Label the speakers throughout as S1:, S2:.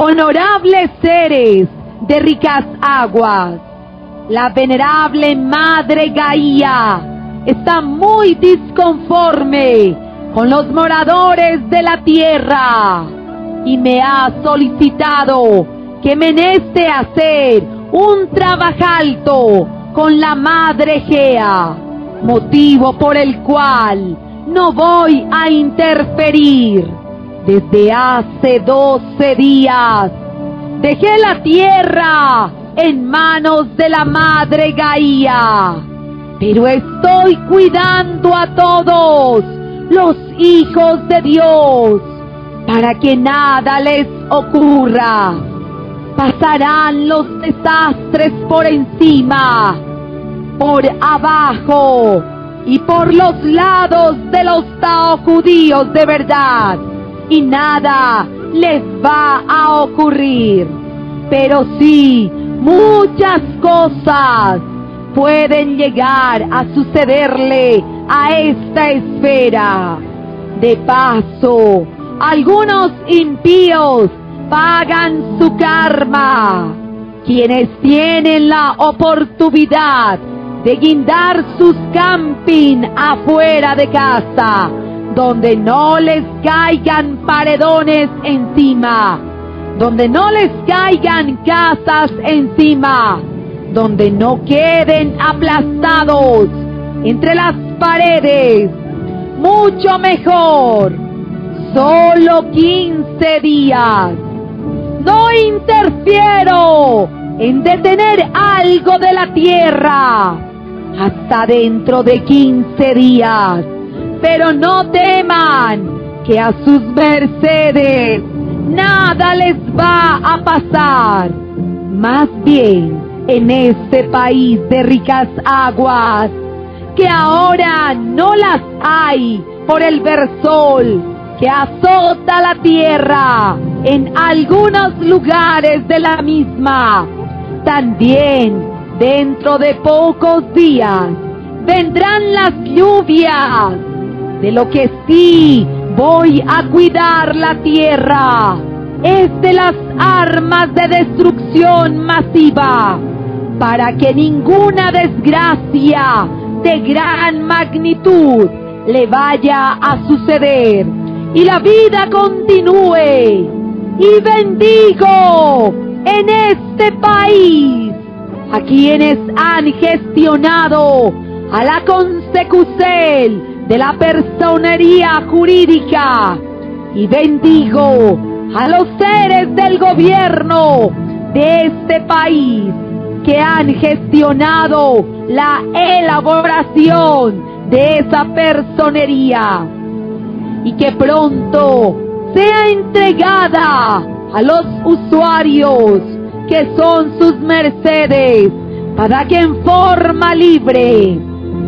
S1: honorables seres de ricas aguas, la venerable Madre Gaia está muy disconforme con los moradores de la tierra y me ha solicitado que meneste hacer un trabajalto con la Madre Gea, motivo por el cual no voy a interferir. Desde hace 12 días dejé la tierra en manos de la Madre Gaia, pero estoy cuidando a todos los hijos de Dios para que nada les ocurra. Pasarán los desastres por encima, por abajo y por los lados de los Tao judíos de verdad, y nada les va a ocurrir. Pero sí, muchas cosas pueden llegar a sucederle a esta esfera. De paso, algunos impíos pagan su karma. Quienes tienen la oportunidad de guindar sus camping afuera de casa, donde no les caigan paredones encima, donde no les caigan casas encima, donde no queden aplastados entre las paredes, mucho mejor. Solo 15 días. No interfiero en detener algo de la tierra hasta dentro de 15 días. Pero no teman que a sus mercedes nada les va a pasar. Más bien, en este país de ricas aguas, que ahora no las hay por el versol que azota la tierra en algunos lugares de la misma, también dentro de pocos días vendrán las lluvias. De lo que sí voy a cuidar la tierra es de las armas de destrucción masiva, para que ninguna desgracia de gran magnitud le vaya a suceder y la vida continúe. Y bendigo en este país a quienes han gestionado a la consecucel de la personería jurídica, y bendigo a los seres del gobierno de este país que han gestionado la elaboración de esa personería, y que pronto sea entregada a los usuarios que son sus mercedes, para que en forma libre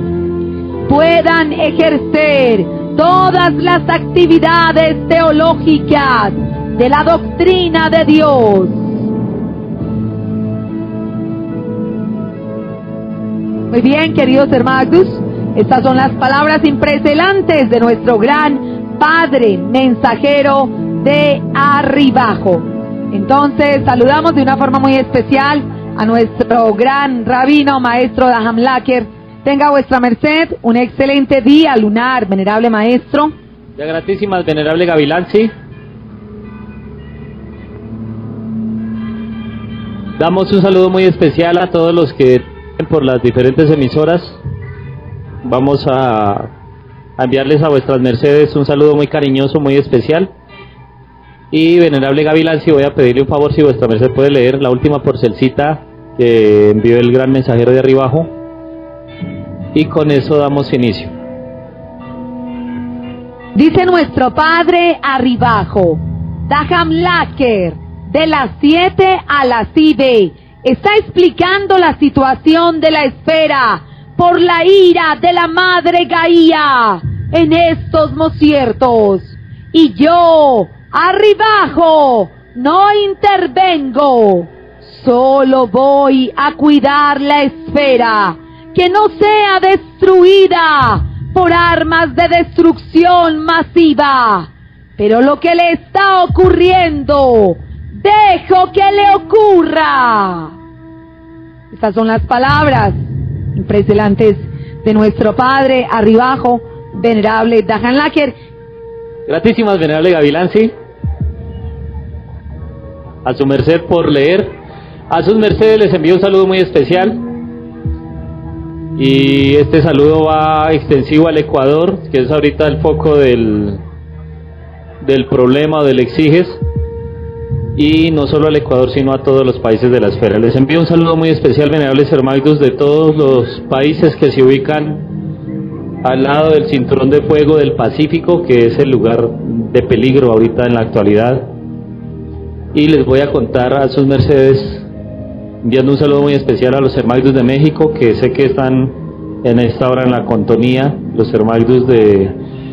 S1: puedan ejercer todas las actividades teológicas de la doctrina de Dios. Muy bien, queridos hermanos, estas son las palabras impresionantes de nuestro gran Padre mensajero de Arribajo. Entonces, saludamos de una forma muy especial a nuestro gran rabino, maestro Daham Laker. Tenga vuestra merced un excelente día lunar, venerable maestro.
S2: Ya gratísimas, venerable Gavilansi. Damos un saludo muy especial a todos los que por las diferentes emisoras. Vamos a enviarles a vuestras mercedes un saludo muy cariñoso, muy especial. Y venerable Gavilansi, voy a pedirle un favor, si vuestra merced puede leer la última porcelcita que envió el gran mensajero de Arribajo, y con eso damos inicio.
S1: Dice nuestro padre Arribajo, Daham Laker, de las 7 a las IB, está explicando la situación de la esfera por la ira de la Madre Gaia en estos mociertos. Y yo, Arribajo, no intervengo, solo voy a cuidar la esfera, que no sea destruida por armas de destrucción masiva. Pero lo que le está ocurriendo dejo que le ocurra. Estas son las palabras impresionantes de nuestro padre arribajo, venerable Dajan Laker.
S2: Gratísimas, venerable Gavilansi, a su merced por leer. A sus mercedes les envío un saludo muy especial, y este saludo va extensivo al Ecuador, que es ahorita el foco del problema o del exiges, y no solo al Ecuador sino a todos los países de la esfera. Les envío un saludo muy especial, venerables hermanos de todos los países que se ubican al lado del cinturón de fuego del Pacífico, que es el lugar de peligro ahorita en la actualidad. Y les voy a contar a sus mercedes, enviando un saludo muy especial a los hermanos de México, que sé que están en esta hora en la contonía, los hermanos de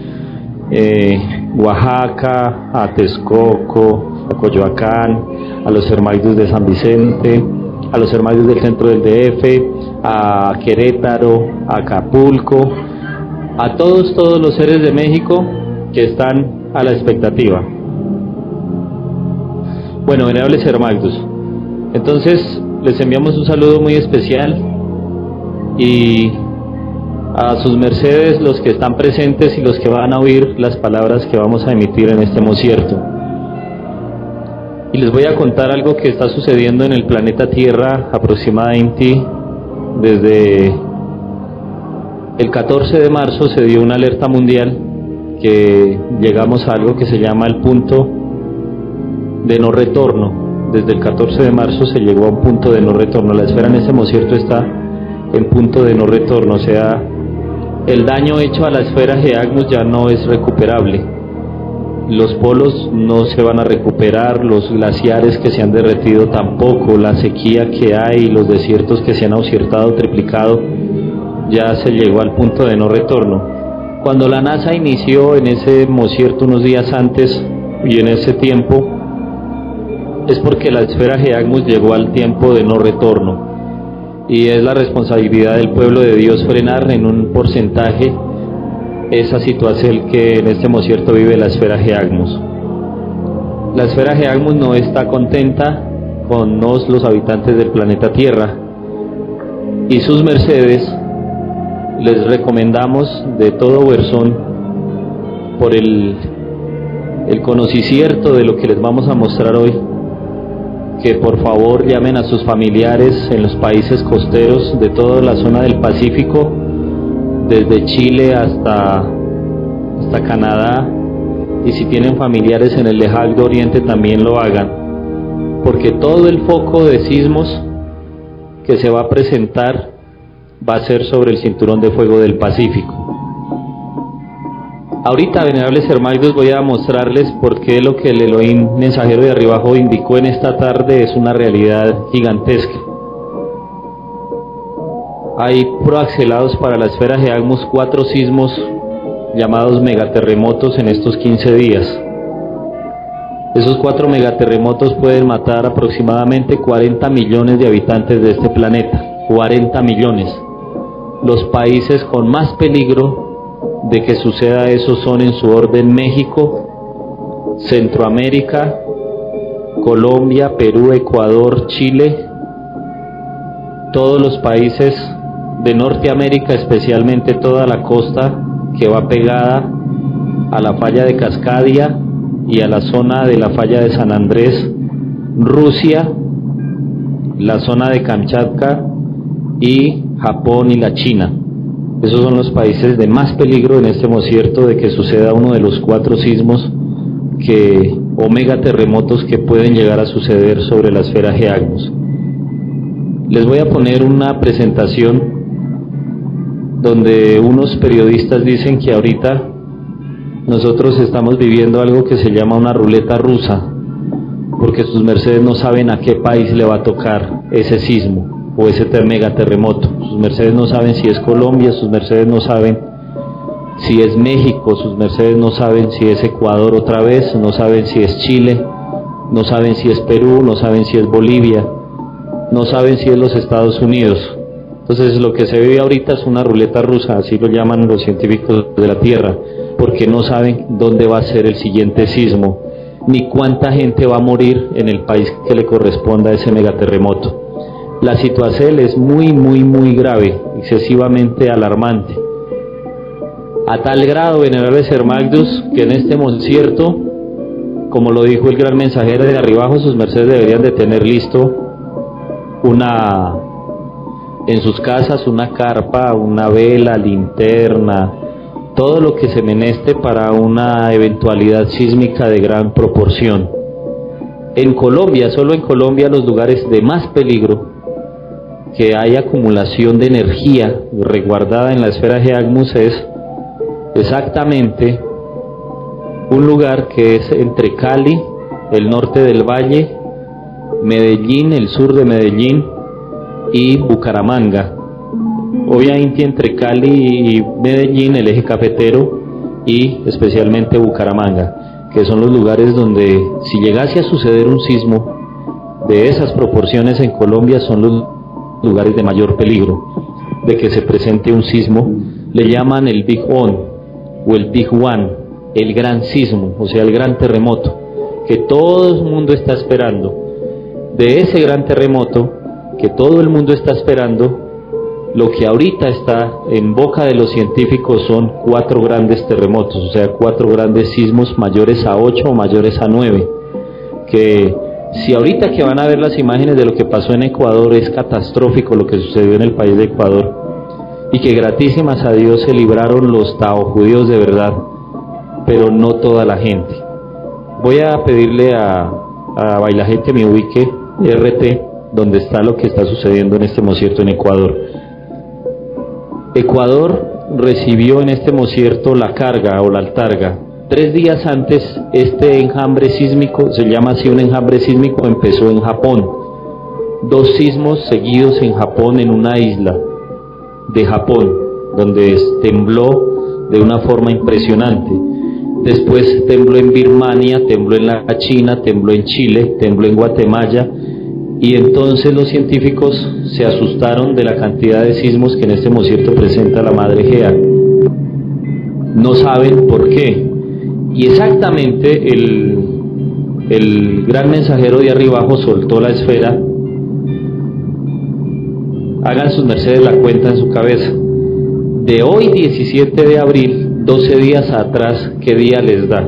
S2: Oaxaca, a Texcoco, a Coyoacán, a los hermanos de San Vicente, a los hermanos del centro del DF, a Querétaro, a Acapulco, a todos los seres de México que están a la expectativa. Bueno, venerables hermanos, entonces les enviamos un saludo muy especial, y a sus mercedes los que están presentes y los que van a oír las palabras que vamos a emitir en este mocierto. Y les voy a contar algo que está sucediendo en el planeta Tierra aproximadamente desde el 14 de marzo. Se dio una alerta mundial que llegamos a algo que se llama el punto de no retorno. Desde el 14 de marzo se llegó a un punto de no retorno. La esfera en este mocierto está en punto de no retorno, o sea, el daño hecho a la esfera Geagnos ya no es recuperable. Los polos no se van a recuperar, los glaciares que se han derretido tampoco, la sequía que hay, los desiertos que se han ausiertado, triplicado, ya se llegó al punto de no retorno. Cuando la NASA inició en ese mocierto unos días antes y en ese tiempo, es porque la esfera Geagnos llegó al tiempo de no retorno, y es la responsabilidad del pueblo de Dios frenar en un porcentaje esa situación que en este mocierto vive la esfera Geagnos. La esfera Geagnos no está contenta con los habitantes del planeta Tierra, y sus mercedes les recomendamos de todo corazón, por el conocimiento de lo que les vamos a mostrar hoy, que por favor llamen a sus familiares en los países costeros de toda la zona del Pacífico, desde Chile hasta Canadá, y si tienen familiares en el lejano oriente también lo hagan, porque todo el foco de sismos que se va a presentar va a ser sobre el cinturón de fuego del Pacífico. Ahorita, venerables hermanos, voy a mostrarles por qué lo que el Elohim mensajero de arriba abajo indicó en esta tarde es una realidad gigantesca. Hay proaxelados para la esfera Geagnos 4 sismos llamados megaterremotos en estos 15 días. Esos 4 megaterremotos pueden matar aproximadamente 40 millones de habitantes de este planeta. 40 millones. Los países con más peligro de que suceda eso son en su orden México, Centroamérica, Colombia, Perú, Ecuador, Chile, todos los países de Norteamérica, especialmente toda la costa que va pegada a la falla de Cascadia y a la zona de la falla de San Andrés, Rusia, la zona de Kamchatka y Japón y la China. Esos son los países de más peligro en este mocierto de que suceda uno de los 4 sismos o megaterremotos que pueden llegar a suceder sobre la esfera Geagnos. Les voy a poner una presentación donde unos periodistas dicen que ahorita nosotros estamos viviendo algo que se llama una ruleta rusa, porque sus mercedes no saben a qué país le va a tocar ese sismo o ese megaterremoto. Sus mercedes no saben si es Colombia, sus mercedes no saben si es México, sus mercedes no saben si es Ecuador otra vez, no saben si es Chile, no saben si es Perú, no saben si es Bolivia, no saben si es los Estados Unidos. Entonces lo que se vive ahorita es una ruleta rusa, así lo llaman los científicos de la Tierra, porque no saben dónde va a ser el siguiente sismo. ni cuánta gente va a morir en el país que le corresponda a ese megaterremoto. La situación es muy grave, excesivamente alarmante. A tal grado, venerables hermanos, que en este concierto, como lo dijo el gran mensajero de Arribajo, sus mercedes deberían de tener listo en sus casas una carpa, una vela, linterna, todo lo que se meneste para una eventualidad sísmica de gran proporción. En Colombia, solo en Colombia, los lugares de más peligro, que hay acumulación de energía resguardada en la esfera Geagmus, es exactamente un lugar que es entre Cali, el norte del valle, Medellín, el sur de Medellín, y Bucaramanga. Obviamente entre Cali y Medellín, el eje cafetero, y especialmente Bucaramanga, que son los lugares donde, si llegase a suceder un sismo de esas proporciones en Colombia, son los lugares de mayor peligro de que se presente un sismo. Le llaman el Big One o el Big One, el gran sismo, o sea, el gran terremoto que todo el mundo está esperando. De ese gran terremoto que todo el mundo está esperando, lo que ahorita está en boca de los científicos son 4 grandes terremotos, o sea, 4 grandes sismos mayores a 8 o mayores a 9, que si ahorita que van a ver las imágenes de lo que pasó en Ecuador, es catastrófico lo que sucedió en el país de Ecuador, y que gratísimas a Dios se libraron los taojudíos de verdad, pero no toda la gente. Voy a pedirle a Bailajé que me ubique RT donde está lo que está sucediendo en este concierto en Ecuador. Ecuador recibió en este concierto la carga o la altarga. 3 días antes, este enjambre sísmico, se llama así un enjambre sísmico, empezó en Japón. 2 sismos seguidos en Japón, en una isla de Japón, donde tembló de una forma impresionante. Después tembló en Birmania, tembló en la China, tembló en Chile, tembló en Guatemala, y entonces los científicos se asustaron de la cantidad de sismos que en este concierto presenta la Madre Gea. No saben por qué. Y exactamente el gran mensajero de Arribajo soltó la esfera. Hagan sus mercedes la cuenta en su cabeza. De hoy 17 de abril, 12 días atrás, ¿qué día les da?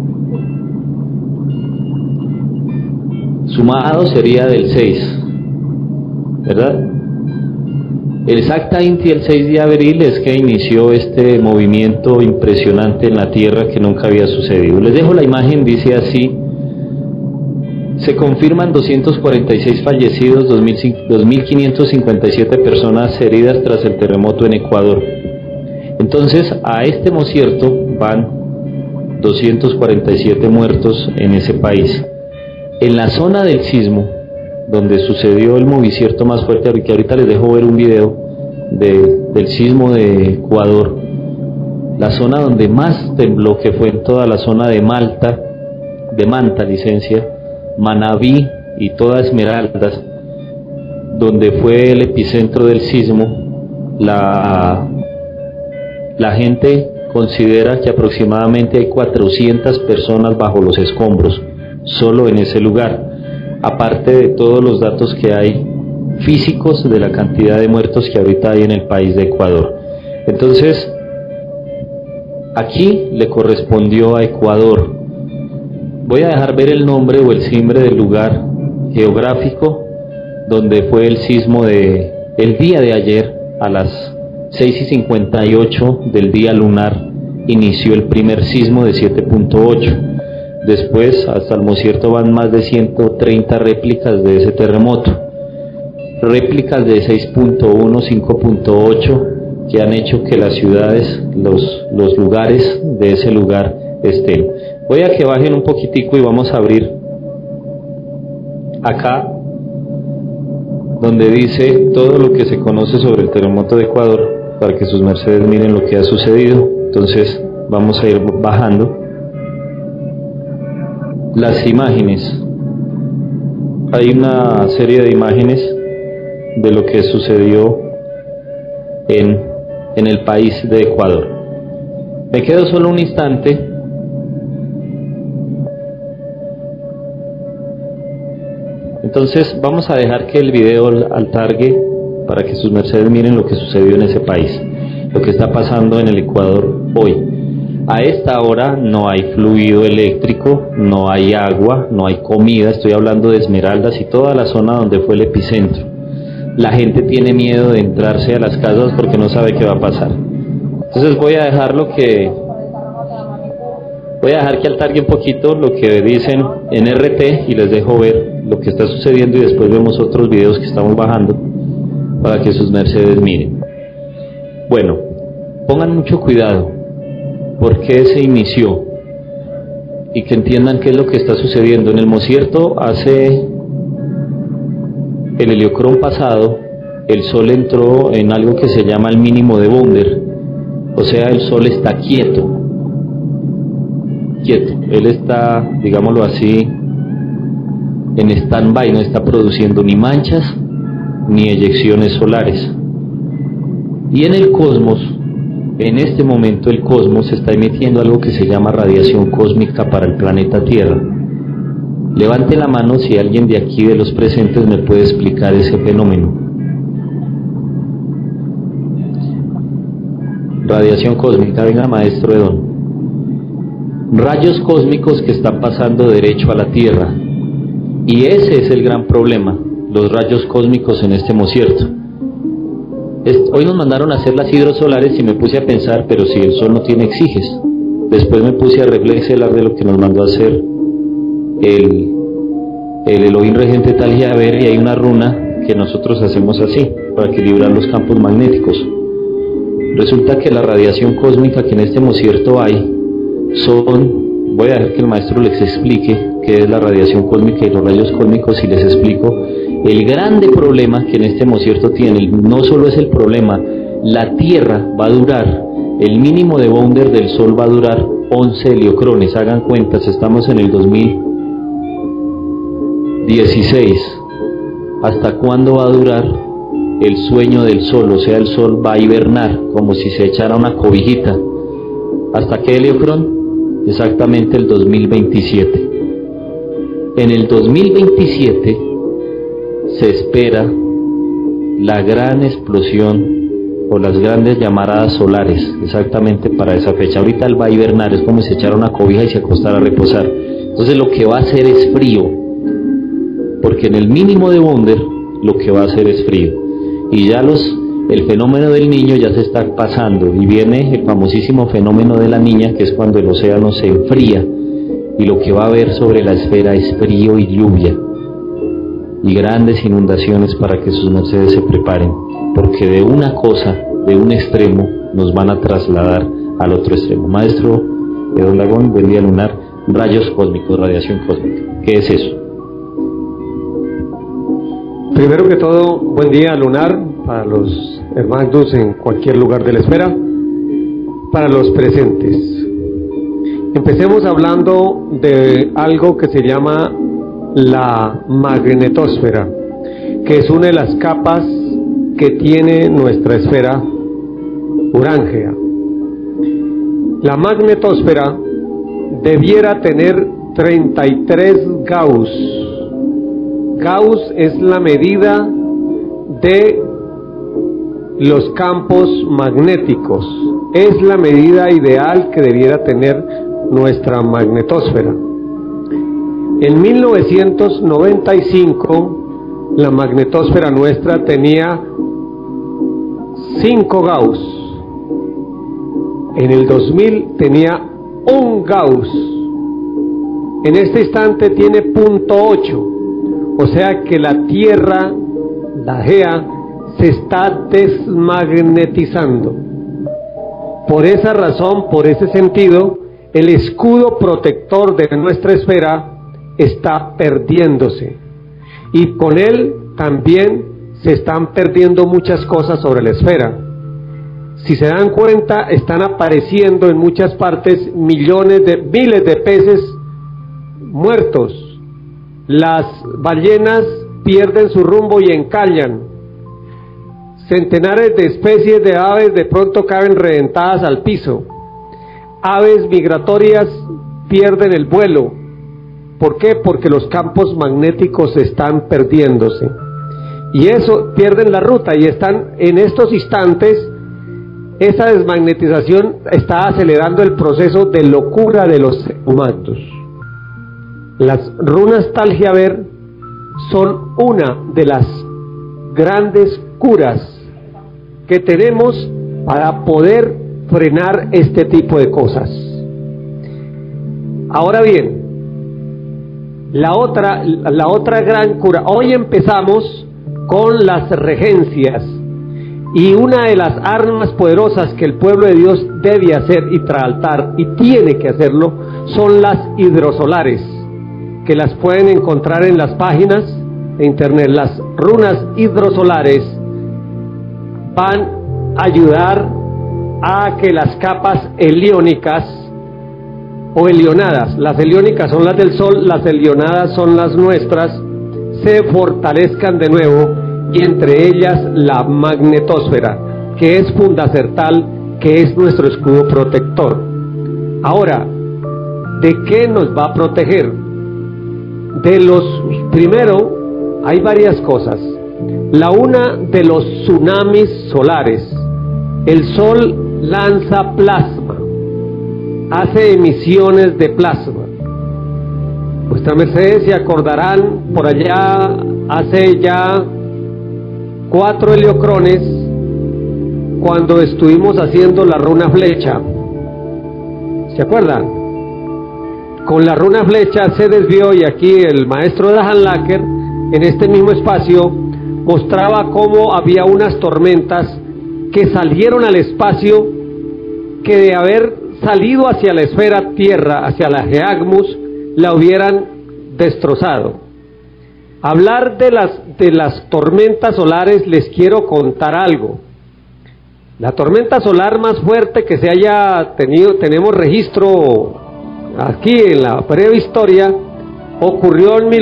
S2: Sumado sería del 6, ¿verdad? Exactamente el 6 de abril es que inició este movimiento impresionante en la Tierra que nunca había sucedido. Les dejo la imagen, dice así: se confirman 246 fallecidos, 2.557 personas heridas tras el terremoto en Ecuador. Entonces, a este concierto van 247 muertos en ese país. En la zona del sismo, donde sucedió el movimiento más fuerte, que ahorita les dejo ver un video del sismo de Ecuador, la zona donde más tembló, que fue en toda la zona de Manta, licencia, Manabí y toda Esmeraldas, donde fue el epicentro del sismo. La gente considera que aproximadamente hay 400 personas bajo los escombros, solo en ese lugar, aparte de todos los datos que hay físicos de la cantidad de muertos que ahorita hay en el país de Ecuador. Entonces, aquí le correspondió a Ecuador. Voy a dejar ver el nombre o el simbre del lugar geográfico donde fue el sismo el día de ayer a las 6:58 del día lunar. Inició el primer sismo de 7.8. Después, hasta el concierto van más de 130 réplicas de ese terremoto. Réplicas de 6.1, 5.8, que han hecho que las ciudades, los lugares de ese lugar estén. Voy a que bajen un poquitico y vamos a abrir acá, donde dice todo lo que se conoce sobre el terremoto de Ecuador, para que sus mercedes miren lo que ha sucedido. Entonces, vamos a ir bajando las imágenes. Hay una serie de imágenes de lo que sucedió en el país de Ecuador. Me quedo solo un instante Entonces vamos a dejar que el video altargue para que sus mercedes miren lo que sucedió en ese país, lo que está pasando en el Ecuador hoy. A esta hora no hay fluido eléctrico, no hay agua, no hay comida. Estoy hablando de Esmeraldas y toda la zona donde fue el epicentro. La gente tiene miedo de entrarse a las casas porque no sabe qué va a pasar. Entonces voy a dejar que altargue un poquito lo que dicen en RT y les dejo ver lo que está sucediendo y después vemos otros videos que estamos bajando para que sus mercedes miren. Bueno, pongan mucho cuidado por qué se inició y que entiendan qué es lo que está sucediendo. En el Mosierto el heliocrón pasado, el Sol entró en algo que se llama el mínimo de Bonder, o sea, el Sol está quieto, él está, digámoslo así, en stand-by, no está produciendo ni manchas ni eyecciones solares. Y en el cosmos, en este momento el cosmos está emitiendo algo que se llama radiación cósmica para el planeta Tierra. Levante la mano si alguien de aquí de los presentes me puede explicar ese fenómeno. Radiación cósmica, venga maestro Edón. Rayos cósmicos que están pasando derecho a la Tierra. Y ese es el gran problema, los rayos cósmicos en este Mosierto. Hoy nos mandaron a hacer las hidrosolares y me puse a pensar, pero si el Sol no tiene exiges. Después me puse a reflexionar de lo que nos mandó a hacer el Elohim regente Tal Yaber, y hay una runa que nosotros hacemos así para equilibrar los campos magnéticos. Resulta que la radiación cósmica que en este Mosierto hay voy a dejar que el maestro les explique qué es la radiación cósmica y los rayos cósmicos, y les explico el grande problema que en este Mosierto tiene. No solo es el problema, la Tierra va a durar, el mínimo de Bonder del Sol va a durar 11 heliocrones. Hagan cuentas, estamos en el 2016. ¿Hasta cuándo va a durar el sueño del Sol? O sea, el Sol va a hibernar como si se echara una cobijita. ¿Hasta qué heliocrón? Exactamente el 2027. En el 2027 se espera la gran explosión o las grandes llamaradas solares, exactamente para esa fecha. Ahorita él va a hibernar, es como si echara una cobija y se acostara a reposar. Entonces lo que va a hacer es frío, porque en el mínimo de Bonder lo que va a hacer es frío. Y ya el fenómeno del niño ya se está pasando, y viene el famosísimo fenómeno de la niña, que es cuando el océano se enfría y lo que va a haber sobre la esfera es frío y lluvia y grandes inundaciones, para que sus mercedes se preparen, porque de una cosa, de un extremo, nos van a trasladar al otro extremo. Maestro Edón Lagón, buen día lunar. Rayos cósmicos, radiación cósmica, ¿qué es eso?
S3: Primero que todo, buen día lunar para los hermanos en cualquier lugar de la esfera, para los presentes. Empecemos hablando de algo que se llama la magnetosfera, que es una de las capas que tiene nuestra esfera urángea. La magnetosfera debiera tener 33 Gauss. Gauss es la medida de los campos magnéticos, es la medida ideal que debiera tener nuestra magnetosfera. En 1995 la magnetosfera nuestra tenía 5 Gauss, en el 2000 tenía 1 Gauss, en este instante tiene 0.8. O sea que la Tierra, la Gea, se está desmagnetizando. Por esa razón, por ese sentido, el escudo protector de nuestra esfera está perdiéndose. Y con él también se están perdiendo muchas cosas sobre la esfera. Si se dan cuenta, están apareciendo en muchas partes miles de peces muertos. Las ballenas pierden su rumbo y encallan. Centenares de especies de aves de pronto caen reventadas al piso. Aves migratorias pierden el vuelo. ¿Por qué? Porque los campos magnéticos están perdiéndose. Y eso, pierden la ruta y están en estos instantes, esa desmagnetización está acelerando el proceso de locura de los humanos. Las runas Talgiaver son una de las grandes curas que tenemos para poder frenar este tipo de cosas. Ahora bien, la otra gran cura, hoy empezamos con las regencias, y una de las armas poderosas que el pueblo de Dios debe hacer y trasladar, y tiene que hacerlo, son las hidrosolares, que las pueden encontrar en las páginas de internet. Las runas hidrosolares van a ayudar a que las capas heliónicas o helionadas, las heliónicas son las del Sol, las helionadas son las nuestras, se fortalezcan de nuevo, y entre ellas la magnetosfera, que es fundacertal, que es nuestro escudo protector. Ahora, ¿de qué nos va a proteger? Primero, hay varias cosas. La una, de los tsunamis solares. El Sol lanza plasma, hace emisiones de plasma. Vuestra merced se acordarán, por allá hace ya 4 heliocrones, cuando estuvimos haciendo la runa flecha. ¿Se acuerdan? Con la runa flecha se desvió, y aquí el maestro Dahan Laker, en este mismo espacio, mostraba cómo había unas tormentas que salieron al espacio, que de haber salido hacia la esfera Tierra, hacia la Geagmus, la hubieran destrozado. Hablar de las tormentas solares, les quiero contar algo. La tormenta solar más fuerte que se haya tenido, tenemos registro aquí en la prehistoria, ocurrió en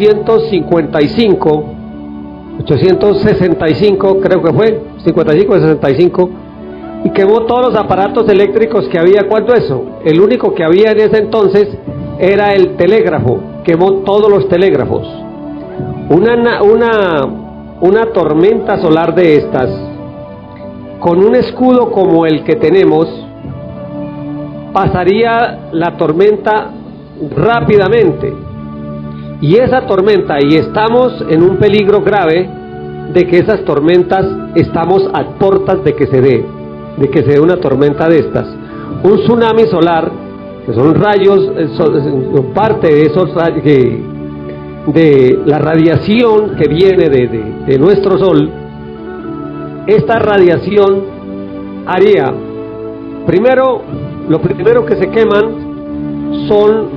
S3: 865 creo que fue, 55-65, y quemó todos los aparatos eléctricos que había. ¿Cuánto eso? El único que había en ese entonces era el telégrafo, quemó todos los telégrafos. Una tormenta solar de estas, con un escudo como el que tenemos, pasaría la tormenta rápidamente. Y esa tormenta, y estamos en un peligro grave de que esas tormentas, estamos a puertas de que se dé una tormenta de estas. Un tsunami solar, que son rayos, son parte de esos rayos, de la radiación que viene de nuestro Sol. Esta radiación haría, lo primero que se queman son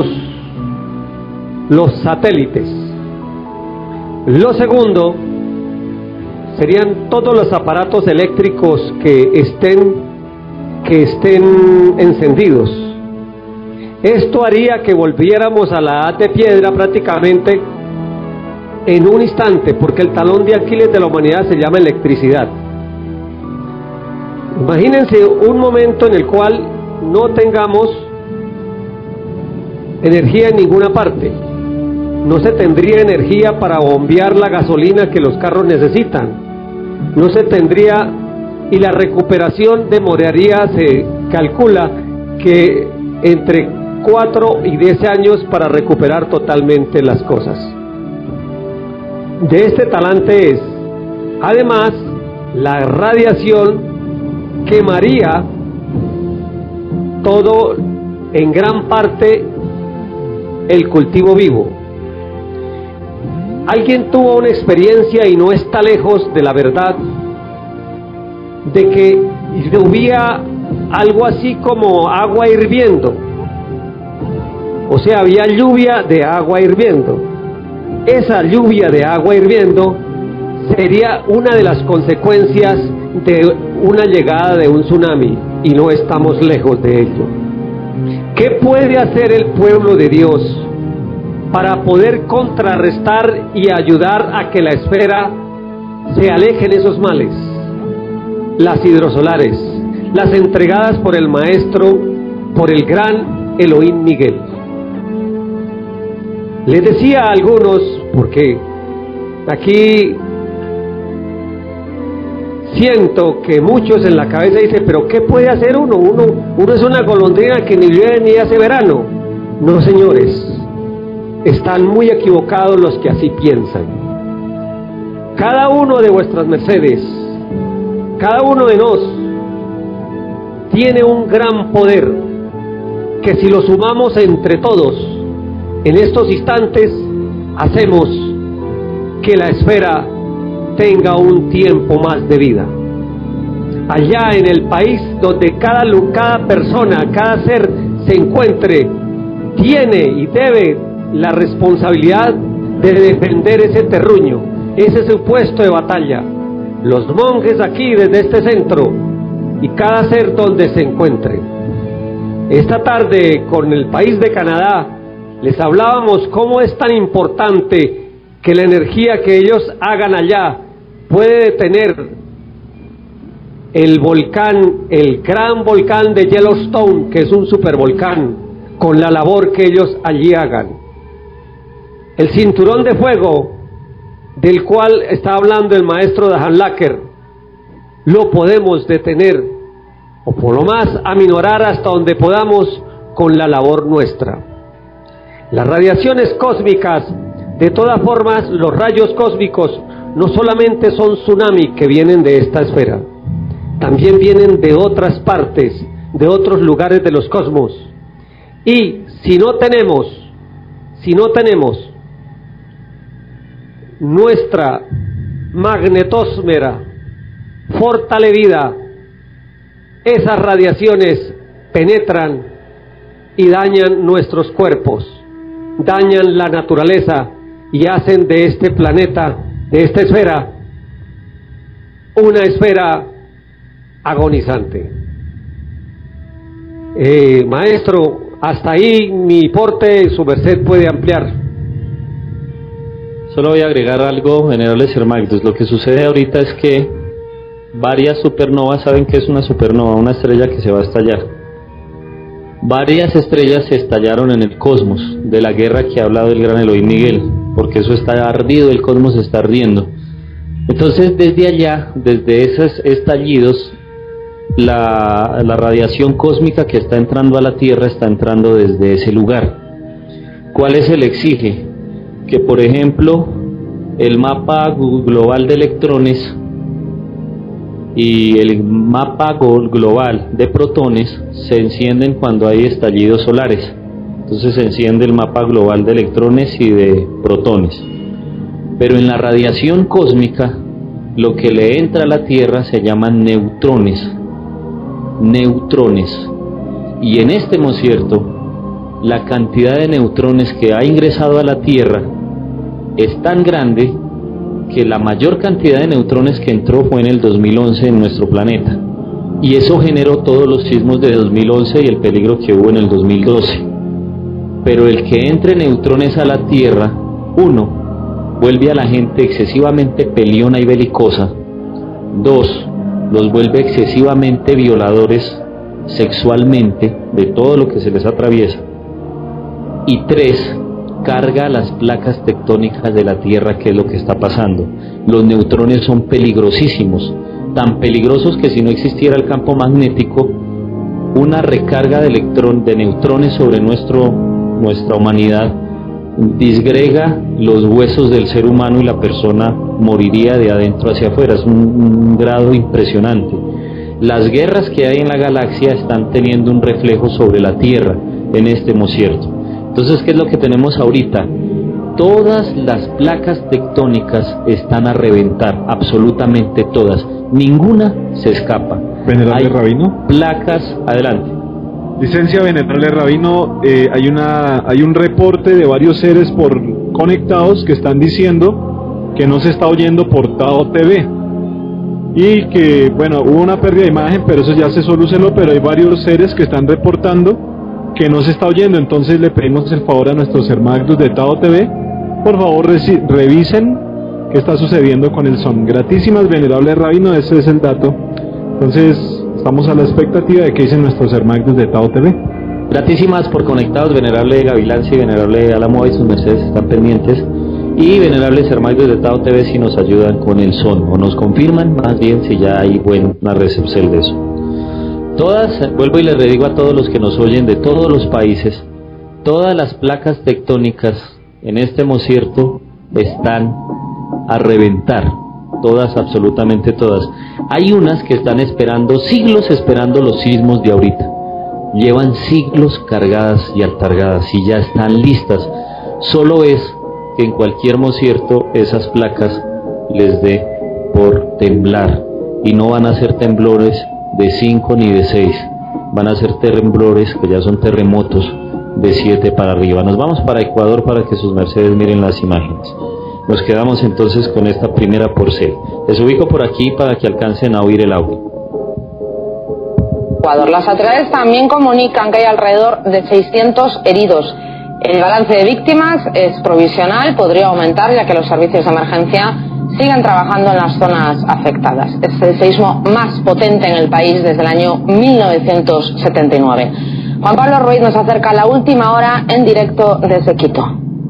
S3: los satélites. Lo segundo serían todos los aparatos eléctricos que estén encendidos. Esto haría que volviéramos a la edad de piedra prácticamente en un instante, porque el talón de Aquiles de la humanidad se llama electricidad. Imagínense un momento en el cual no tengamos energía en ninguna parte. No se tendría energía para bombear la gasolina que los carros necesitan. No se tendría, y la recuperación demoraría, se calcula que entre 4 y 10 años para recuperar totalmente las cosas. De este talante es. Además, la radiación quemaría todo, en gran parte, el cultivo vivo. Alguien tuvo una experiencia, y no está lejos de la verdad, de que llovía algo así como agua hirviendo. O sea, había lluvia de agua hirviendo. Esa lluvia de agua hirviendo sería una de las consecuencias de una llegada de un tsunami, y no estamos lejos de ello. ¿Qué puede hacer el pueblo de Dios para poder contrarrestar y ayudar a que la esfera se alejen esos males? Las hidrosolares, las entregadas por el maestro, por el gran Elohim Miguel. Les decía a algunos, porque aquí siento que muchos en la cabeza dicen, pero ¿qué puede hacer uno? Uno es una golondrina que ni llueve ni hace verano. No, señores, están muy equivocados los que así piensan. Cada uno de vuestras mercedes, cada uno de nos, tiene un gran poder que si lo sumamos entre todos, en estos instantes, hacemos que la esfera tenga un tiempo más de vida. Allá en el país donde cada persona, cada ser se encuentre, tiene y debe la responsabilidad de defender ese terruño. Ese es su puesto de batalla. Los monjes aquí desde este centro y cada ser donde se encuentre. Esta tarde con el país de Canadá les hablábamos cómo es tan importante que la energía que ellos hagan allá puede detener el volcán, el gran volcán de Yellowstone, que es un supervolcán, con la labor que ellos allí hagan. El cinturón de fuego del cual está hablando el maestro Dahan Laker, lo podemos detener, o por lo más aminorar hasta donde podamos con la labor nuestra. Las radiaciones cósmicas, de todas formas, los rayos cósmicos no solamente son tsunami que vienen de esta esfera, también vienen de otras partes, de otros lugares de los cosmos. Y si no tenemos nuestra magnetosfera fortalecida, esas radiaciones penetran y dañan nuestros cuerpos, dañan la naturaleza y hacen de este planeta, de esta esfera, una esfera agonizante. Maestro, hasta ahí mi porte, su merced puede ampliar.
S2: Solo voy a agregar algo, venerable Sir Magnus. Lo que sucede ahorita es que varias supernovas, ¿saben qué es una supernova? Una estrella que se va a estallar. Varias estrellas se estallaron en el cosmos, de la guerra que ha hablado el gran Elohim Miguel, porque eso está ardido, el cosmos está ardiendo. Entonces desde allá, desde esos estallidos, la radiación cósmica que está entrando a la Tierra está entrando desde ese lugar. ¿Cuál es el exige? Que por ejemplo el mapa global de electrones y el mapa global de protones se encienden cuando hay estallidos solares. Entonces se enciende el mapa global de electrones y de protones. Pero en la radiación cósmica lo que le entra a la Tierra se llaman neutrones. Y en este mosierto la cantidad de neutrones que ha ingresado a la Tierra es tan grande que la mayor cantidad de neutrones que entró fue en el 2011 en nuestro planeta, y eso generó todos los sismos de 2011 y el peligro que hubo en el 2012. Pero el que entre neutrones a la Tierra, uno, vuelve a la gente excesivamente peleona y belicosa. Dos, los vuelve excesivamente violadores sexualmente de todo lo que se les atraviesa. Y tres, carga las placas tectónicas de la Tierra, que es lo que está pasando. Los neutrones son peligrosísimos, tan peligrosos que si no existiera el campo magnético, una recarga de neutrones sobre nuestra humanidad disgrega los huesos del ser humano y la persona moriría de adentro hacia afuera. Es un grado impresionante. Las guerras que hay en la galaxia están teniendo un reflejo sobre la Tierra en este mosierto. Entonces, ¿qué es lo que tenemos ahorita? Todas las placas tectónicas están a reventar, absolutamente todas. Ninguna se escapa.
S4: Venerable Rabino.
S2: Placas, adelante.
S4: Licencia Venerable Rabino, hay un reporte de varios seres conectados que están diciendo que no se está oyendo por Tao TV. Y que, bueno, hubo una pérdida de imagen, pero eso ya se solucionó, pero hay varios seres que están reportando que no se está oyendo. Entonces le pedimos el favor a nuestros hermanos de Tao TV, por favor revisen qué está sucediendo con el son. Gratísimas, Venerable Rabino, ese es el dato. Entonces estamos a la expectativa de qué dicen nuestros hermanos de Tao TV.
S2: Gratísimas por conectados, venerable Gavilancia y venerable Álamo y sus mercedes están pendientes. Y venerables hermanos de Tao TV si nos ayudan con el son, o nos confirman más bien si ya hay buena recepción de eso. Todas, vuelvo y les redigo a todos los que nos oyen de todos los países, todas las placas tectónicas en este desierto están a reventar, todas, absolutamente todas. Hay unas que están esperando, siglos esperando los sismos de ahorita. Llevan siglos cargadas y altargadas y ya están listas. Solo es que en cualquier desierto esas placas les dé por temblar, y no van a ser temblores de 5 ni de 6, van a ser temblores que ya son terremotos de 7 para arriba. Nos vamos para Ecuador para que sus mercedes miren las imágenes. Nos quedamos entonces con esta primera porcel. Les ubico por aquí para que alcancen a oír el audio.
S5: Ecuador. Las autoridades también comunican que hay alrededor de 600 heridos. El balance de víctimas es provisional, podría aumentar ya que los servicios de emergencia siguen trabajando en las zonas afectadas. Es el seísmo más potente en el país desde el año 1979. Juan Pablo Ruiz nos acerca a la última hora en directo desde Quito.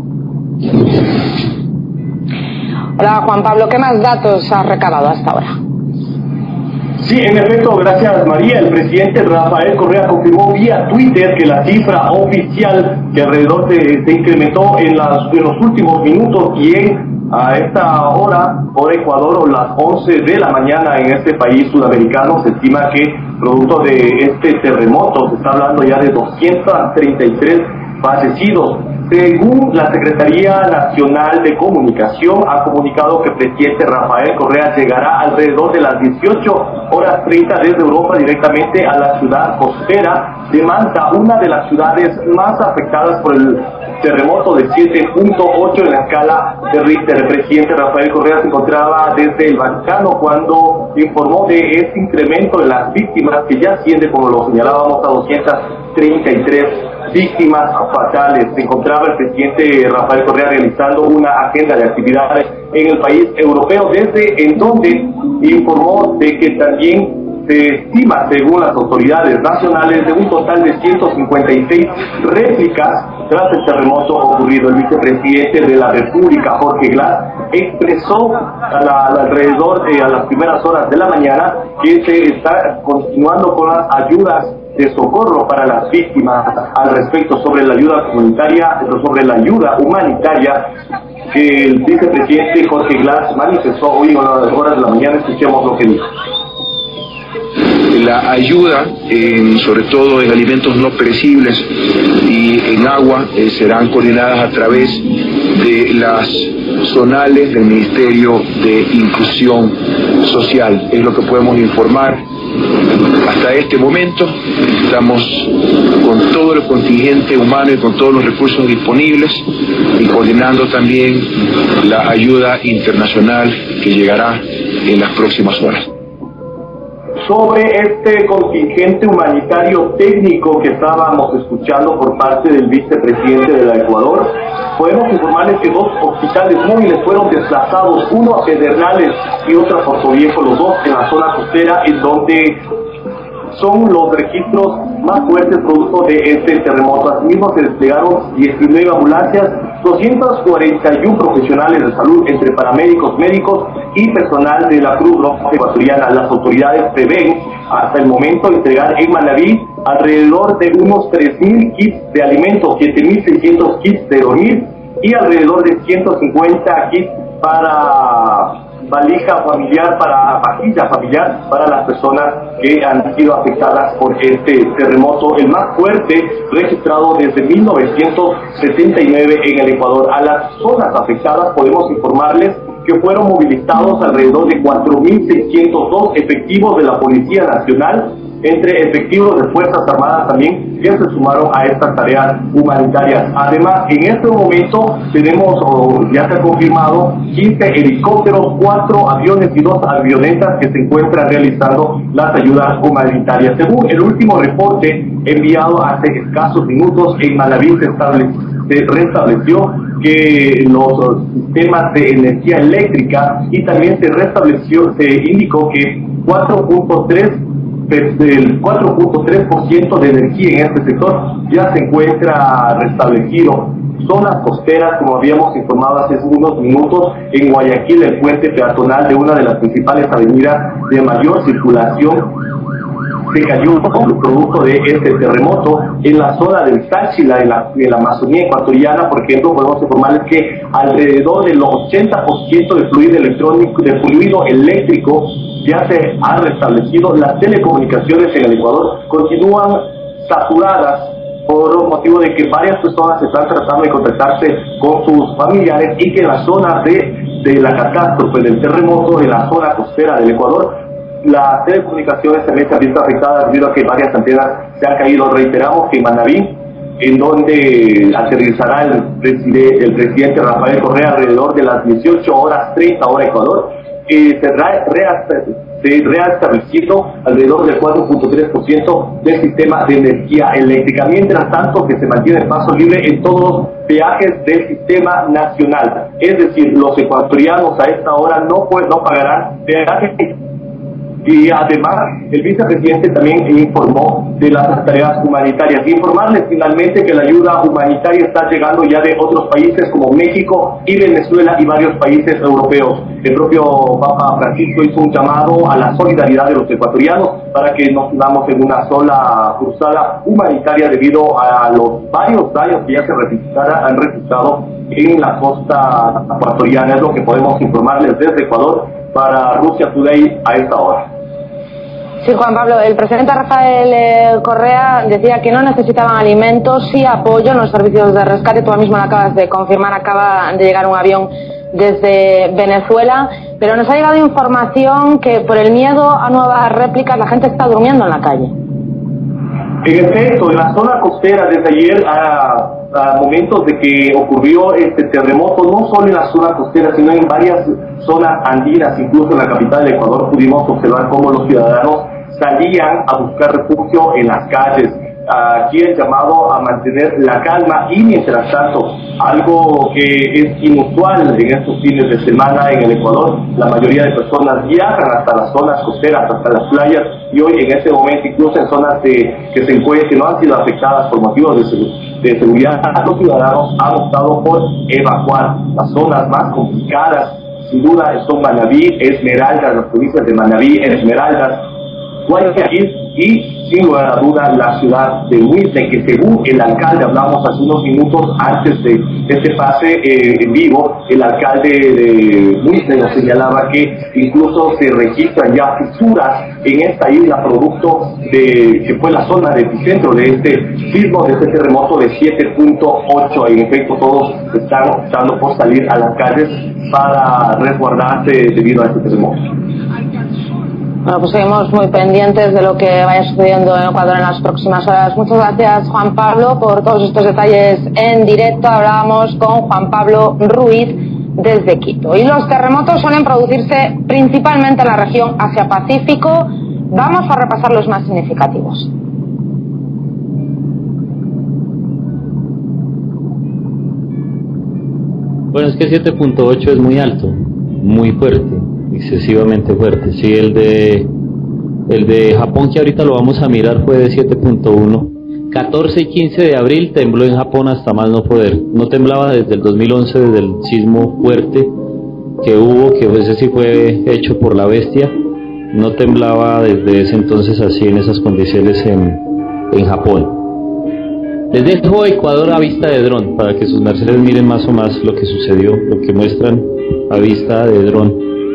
S5: Hola Juan Pablo, ¿qué más datos has recabado hasta ahora?
S6: Sí, en efecto, gracias María. El presidente Rafael Correa confirmó vía Twitter que la cifra oficial que alrededor se incrementó en los últimos minutos, y a esta hora, por Ecuador, o las 11 de la mañana en este país sudamericano, se estima que producto de este terremoto se está hablando ya de 233 fallecidos. Según la Secretaría Nacional de Comunicación, ha comunicado que el presidente Rafael Correa llegará alrededor de las 18:30 desde Europa directamente a la ciudad costera de Manta, una de las ciudades más afectadas por el terremoto de 7.8 en la escala de Richter. El presidente Rafael Correa se encontraba desde el Vaticano cuando informó de este incremento de las víctimas, que ya asciende, como lo señalábamos, a 233 víctimas fatales. Se encontraba el presidente Rafael Correa realizando una agenda de actividades en el país europeo, desde en donde informó de que también se estima, según las autoridades nacionales, de un total de 156 réplicas tras el terremoto ocurrido. El vicepresidente de la República, Jorge Glass, expresó alrededor de a las primeras horas de la mañana que se está continuando con las ayudas de socorro para las víctimas. Al respecto, sobre la ayuda comunitaria, sobre la ayuda humanitaria que el vicepresidente Jorge Glass manifestó hoy a las horas de la mañana, escuchemos lo que dijo.
S7: La ayuda, sobre todo en alimentos no perecibles y en agua, serán coordinadas a través de las zonales del Ministerio de Inclusión Social. Es lo que podemos informar hasta este momento. Estamos con todo el contingente humano y con todos los recursos disponibles, y coordinando también la ayuda internacional que llegará en las próximas horas.
S6: Sobre este contingente humanitario técnico que estábamos escuchando por parte del vicepresidente de Ecuador, podemos informarles que 2 hospitales móviles fueron desplazados, uno a Pedernales y otro a Puerto Viejo, los dos en la zona costera, en donde son los registros más fuertes producto de este terremoto. Asimismo se desplegaron 19 ambulancias, 241 profesionales de salud, entre paramédicos, médicos y personal de la Cruz Roja Ecuatoriana. Las autoridades prevén hasta el momento entregar en Manabí alrededor de unos 3.000 kits de alimentos, 7.600 kits de dormir y alrededor de 150 kits para vajilla familiar para las personas que han sido afectadas por este terremoto, el más fuerte registrado desde 1979 en el Ecuador. A las zonas afectadas podemos informarles que fueron movilizados alrededor de 4.602 efectivos de la Policía Nacional, entre efectivos de Fuerzas Armadas también, que se sumaron a estas tareas humanitarias. Además, en este momento tenemos, ya se ha confirmado, 15 helicópteros, 4 aviones y 2 avionetas que se encuentran realizando las ayudas humanitarias. Según el último reporte enviado hace escasos minutos, en Manabí se restableció que los sistemas de energía eléctrica, y también se indicó que 4.3 del 4.3% de energía en este sector ya se encuentra restablecido. Zonas costeras, como habíamos informado hace unos minutos, en Guayaquil el puente peatonal de una de las principales avenidas de mayor circulación se cayó producto de este terremoto. En la zona del Táchira, en la Amazonía ecuatoriana, por ejemplo, podemos informarles que alrededor del 80% de fluido electrónico, de fluido eléctrico ya se ha restablecido. Las telecomunicaciones en el Ecuador continúan saturadas por motivo de que varias personas están tratando de contactarse con sus familiares y que en la zona de la catástrofe del terremoto, en la zona costera del Ecuador, las telecomunicaciones también se han visto afectadas debido a que varias antenas se han caído. Reiteramos que en Manabí, en donde aterrizará el presidente Rafael Correa alrededor de las 18 horas 30 hora Ecuador, se reestablecido alrededor del 4.3% del sistema de energía eléctrica. Mientras tanto, que se mantiene el paso libre en todos los peajes del sistema nacional. Es decir, los ecuatorianos a esta hora no pagarán peajes. Y además, el vicepresidente también informó de las tareas humanitarias. Informarles finalmente que la ayuda humanitaria está llegando ya de otros países como México y Venezuela y varios países europeos. El propio Papa Francisco hizo un llamado a la solidaridad de los ecuatorianos para que nos unamos en una sola cruzada humanitaria debido a los varios daños que ya se han registrado en la costa ecuatoriana. Es lo que podemos informarles desde Ecuador para Rusia Today a esta hora.
S5: Sí, Juan Pablo, el presidente Rafael Correa decía que no necesitaban alimentos, sí apoyo en los servicios de rescate. Tú mismo lo acabas de confirmar, acaba de llegar un avión desde Venezuela, pero nos ha llegado información que por el miedo a nuevas réplicas la gente está durmiendo en la calle.
S6: En efecto, en la zona costera desde ayer a momentos de que ocurrió este terremoto, no solo en la zona costera, sino en varias zonas andinas, incluso en la capital de Ecuador, pudimos observar cómo los ciudadanos salían a buscar refugio en las calles. Aquí el llamado a mantener la calma y, mientras tanto, algo que es inusual en estos fines de semana en el Ecuador, la mayoría de personas viajan hasta las zonas costeras, hasta las playas, y hoy en este momento, incluso en zonas que no han sido afectadas por motivos de seguridad, los ciudadanos han optado por evacuar. Las zonas más complicadas, sin duda, son Manabí, Esmeraldas, las provincias de Manabí, Esmeraldas, Guayaquil y, sin lugar a duda, la ciudad de Huizne, que según el alcalde, hablamos hace unos minutos antes de este pase en vivo, el alcalde de Huizne nos señalaba que incluso se registran ya fisuras en esta isla producto de que fue la zona de epicentro de este sismo, de este terremoto de 7.8. En efecto, todos están optando por salir a las calles para resguardarse debido a este terremoto.
S5: Bueno, pues seguimos muy pendientes de lo que vaya sucediendo en Ecuador en las próximas horas. Muchas gracias, Juan Pablo, por todos estos detalles en directo. Hablábamos con Juan Pablo Ruiz desde Quito. Y los terremotos suelen producirse principalmente en la región Asia-Pacífico. Vamos a repasar los más significativos.
S2: Bueno, es que 7.8 es muy alto, muy fuerte, excesivamente fuerte. Sí, el de Japón, que ahorita lo vamos a mirar, fue de 7.1. 14 y 15 de abril tembló en Japón hasta más no poder. No temblaba desde el 2011, desde el sismo fuerte que hubo, que ese sí fue hecho por la bestia. No temblaba desde ese entonces así, en esas condiciones en Japón. Les dejo Ecuador a vista de dron, para que sus mercedes miren más o más lo que sucedió, lo que muestran a vista de dron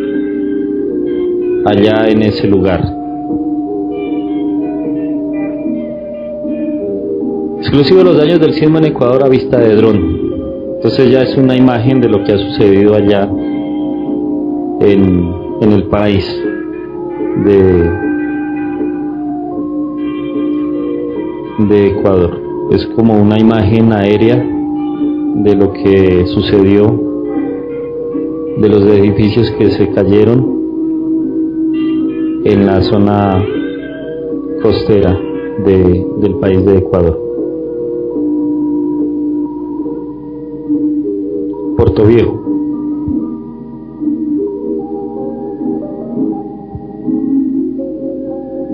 S2: allá en ese lugar. Exclusivo los daños del sismo en Ecuador a vista de dron. Entonces ya es una imagen de lo que ha sucedido allá en el país de Ecuador. Es como una imagen aérea de lo que sucedió, de los edificios que se cayeron en la zona costera del país de Ecuador. Portoviejo.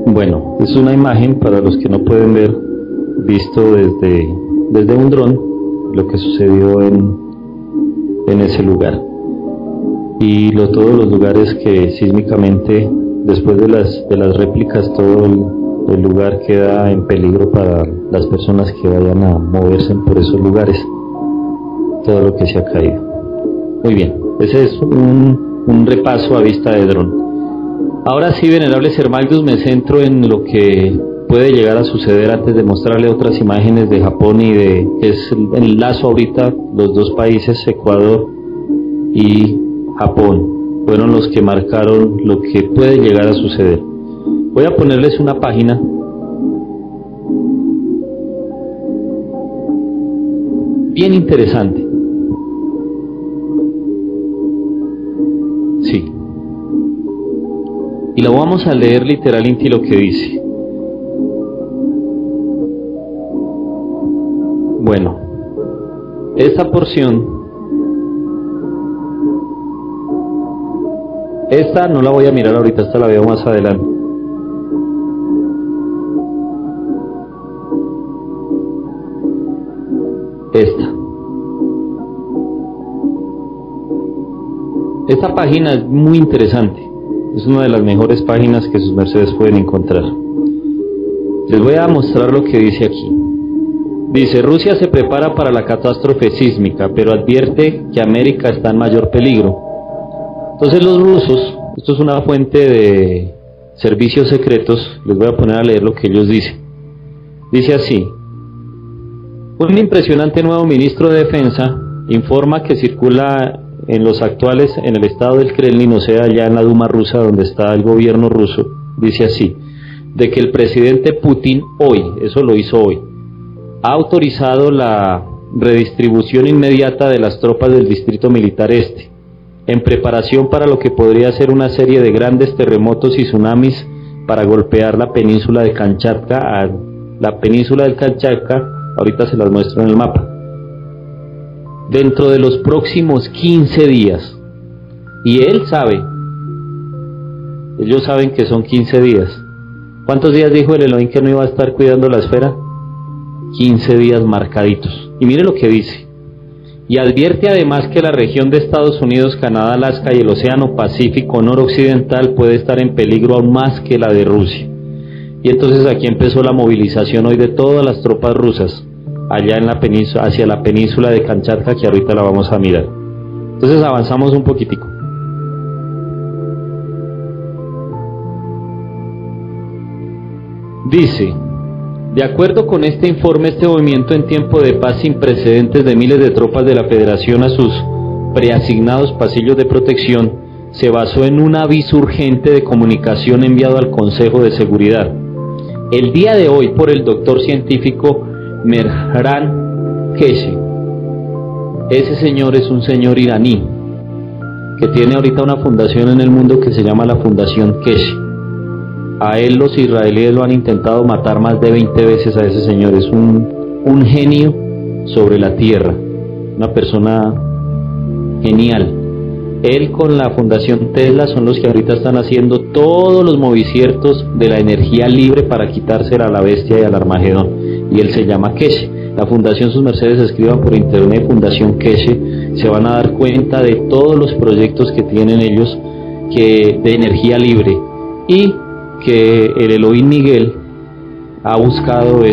S2: Bueno, es una imagen para los que no pueden ver, visto desde un dron, lo que sucedió en ese lugar. Y todos los lugares que sísmicamente, después de las réplicas, todo el lugar queda en peligro para las personas que vayan a moverse por esos lugares, todo lo que se ha caído. Muy bien, ese es un repaso a vista de dron. Ahora sí, venerables hermanos, me centro en lo que puede llegar a suceder antes de mostrarle otras imágenes de Japón y es el lazo ahorita. Los dos países, Ecuador y Japón, fueron los que marcaron lo que puede llegar a suceder. Voy a ponerles una página bien interesante. Sí. Y lo vamos a leer literalmente lo que dice. Bueno, esta porción, esta no la voy a mirar ahorita, esta la veo más adelante. Esta página es muy interesante. Es una de las mejores páginas que sus mercedes pueden encontrar. Les voy a mostrar lo que dice aquí. Dice: Rusia se prepara para la catástrofe sísmica, pero advierte que América está en mayor peligro. Entonces los rusos, esto es una fuente de servicios secretos, les voy a poner a leer lo que ellos dicen. Dice así: un impresionante nuevo ministro de Defensa informa que circula en el estado del Kremlin, o sea, allá en la Duma rusa donde está el gobierno ruso, dice así, de que el presidente Putin hoy, eso lo hizo hoy, ha autorizado la redistribución inmediata de las tropas del Distrito Militar Este, en preparación para lo que podría ser una serie de grandes terremotos y tsunamis para golpear la península de Kamchatka. La península del Kamchatka, ahorita se las muestro en el mapa, dentro de los próximos 15 días. Y él sabe, ellos saben que son 15 días. ¿Cuántos días dijo el Elohim que no iba a estar cuidando la esfera? 15 días marcaditos. Y mire lo que dice. Y advierte además que la región de Estados Unidos, Canadá, Alaska y el Océano Pacífico noroccidental puede estar en peligro aún más que la de Rusia. Y entonces aquí empezó la movilización hoy de todas las tropas rusas allá en la península, hacia la península de Kamchatka, que ahorita la vamos a mirar. Entonces avanzamos un poquitico. Dice: de acuerdo con este informe, este movimiento en tiempo de paz sin precedentes de miles de tropas de la Federación a sus preasignados pasillos de protección se basó en un aviso urgente de comunicación enviado al Consejo de Seguridad el día de hoy por el doctor científico Mehran Keshe. Ese señor es un señor iraní que tiene ahorita una fundación en el mundo que se llama la Fundación Keshe. A él los israelíes lo han intentado matar más de 20 veces a ese señor. Es un genio sobre la tierra, una persona genial. Él con la Fundación Tesla son los que ahorita están haciendo todos los moviciertos de la energía libre para quitársela a la bestia y al Armagedón. Y él se llama Keshe. La fundación, sus mercedes, escriban por internet Fundación Keshe, se van a dar cuenta de todos los proyectos que tienen ellos de energía libre, y que el Elohim Miguel ha buscado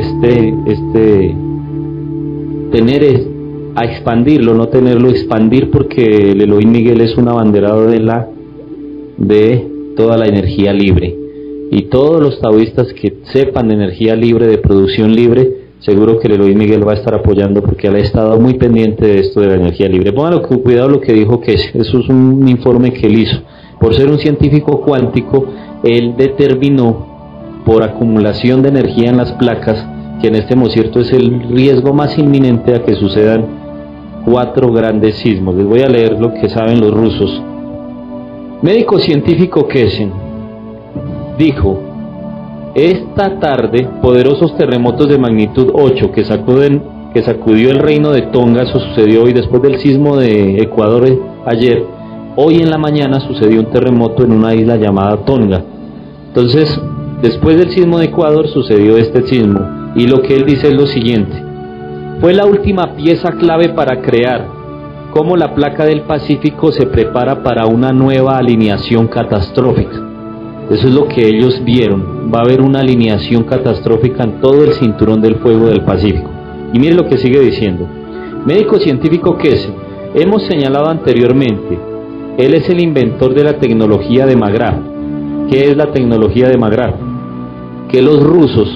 S2: a expandirlo, no tenerlo, expandir, porque el Elohim Miguel es un abanderado de toda la energía libre, y todos los taoístas que sepan de energía libre, de producción libre, seguro que el Elohim Miguel va a estar apoyando, porque él ha estado muy pendiente de esto de la energía libre. Pónganlo cuidado lo que dijo Keshe, eso es un informe que él hizo. Por ser un científico cuántico, él determinó, por acumulación de energía en las placas, que en este movimiento es el riesgo más inminente a que sucedan 4 grandes sismos. Les voy a leer lo que saben los rusos. Médico científico Keshe dijo: esta tarde, poderosos terremotos de magnitud 8 que sacudió el reino de Tonga, eso sucedió hoy después del sismo de Ecuador ayer. Hoy en la mañana sucedió un terremoto en una isla llamada Tonga. Entonces, Después del sismo de Ecuador sucedió este sismo, y lo que él dice es lo siguiente: fue la última pieza clave para crear cómo la placa del Pacífico se prepara para una nueva alineación catastrófica. Eso es lo que ellos vieron. Va a haber una alineación catastrófica en todo el cinturón del fuego del Pacífico. Y mire lo que sigue diciendo. Médico científico Keshe, hemos señalado anteriormente, él es el inventor de la tecnología de Magrav. ¿Qué es la tecnología de Magrav? Que los rusos,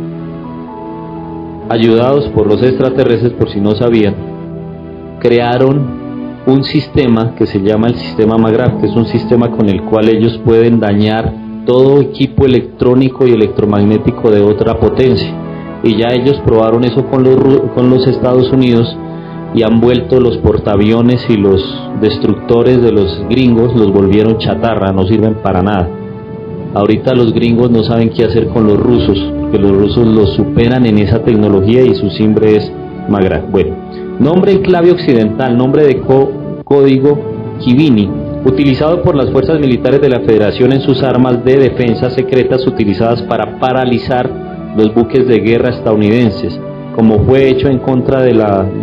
S2: ayudados por los extraterrestres, por si no sabían, crearon un sistema que se llama el sistema Magrav, que es un sistema con el cual ellos pueden dañar todo equipo electrónico y electromagnético de otra potencia. Y ya ellos probaron eso con los Estados Unidos y han vuelto los portaaviones y los destructores de los gringos, los volvieron chatarra, no sirven para nada. Ahorita los gringos no saben qué hacer con los rusos, porque los rusos los superan en esa tecnología y su simbre es Magrav. Bueno, nombre en clave occidental, nombre de código Kivini, utilizado por las fuerzas militares de la Federación en sus armas de defensa secretas utilizadas para paralizar los buques de guerra estadounidenses, como fue hecho en contra de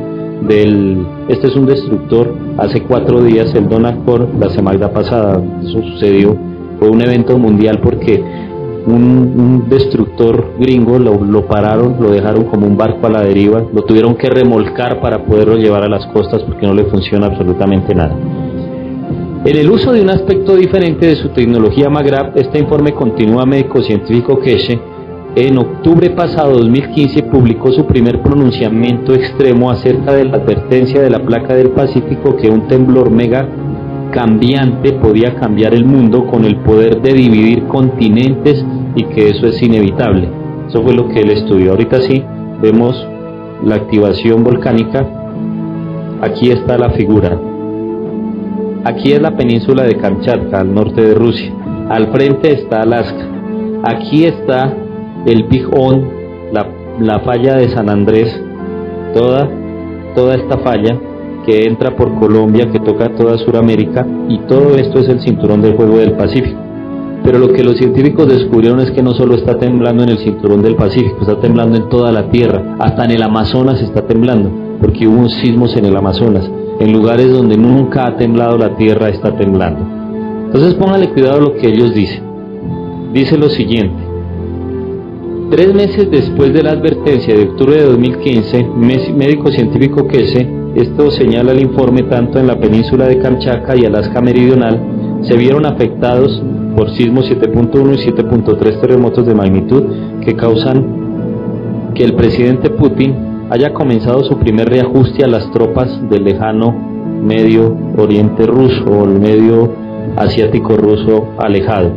S2: este es un destructor, hace 4 días, el Donacor, la semana pasada. Eso sucedió, fue un evento mundial porque un destructor gringo lo pararon, lo dejaron como un barco a la deriva, lo tuvieron que remolcar para poderlo llevar a las costas porque no le funciona absolutamente nada. En el uso de un aspecto diferente de su tecnología Magrav, este informe continúa. Médico científico Keshe, en octubre pasado 2015 publicó su primer pronunciamiento extremo acerca de la advertencia de la placa del Pacífico que un temblor mega cambiante podía cambiar el mundo con el poder de dividir continentes y que eso es inevitable. Eso fue lo que él estudió. Ahorita sí vemos la activación volcánica. Aquí está la figura. Aquí es la península de Kamchatka, al norte de Rusia. Al frente está Alaska. Aquí está el Big On, la falla de San Andrés, toda esta falla que entra por Colombia, que toca toda Sudamérica, y todo esto es el cinturón del fuego del Pacífico. Pero lo que los científicos descubrieron es que no solo está temblando en el cinturón del Pacífico, está temblando en toda la Tierra, hasta en el Amazonas está temblando, porque hubo sismos en el Amazonas, en lugares donde nunca ha temblado la Tierra está temblando. Entonces póngale cuidado a lo que ellos dicen. Dice lo siguiente: 3 meses después de la advertencia de octubre de 2015, médico científico Keshe, esto señala el informe, tanto en la península de Kamchatka y Alaska meridional se vieron afectados por sismos 7.1 y 7.3 terremotos de magnitud que causan que el presidente Putin haya comenzado su primer reajuste a las tropas del lejano Medio Oriente ruso o el Medio Asiático ruso alejado,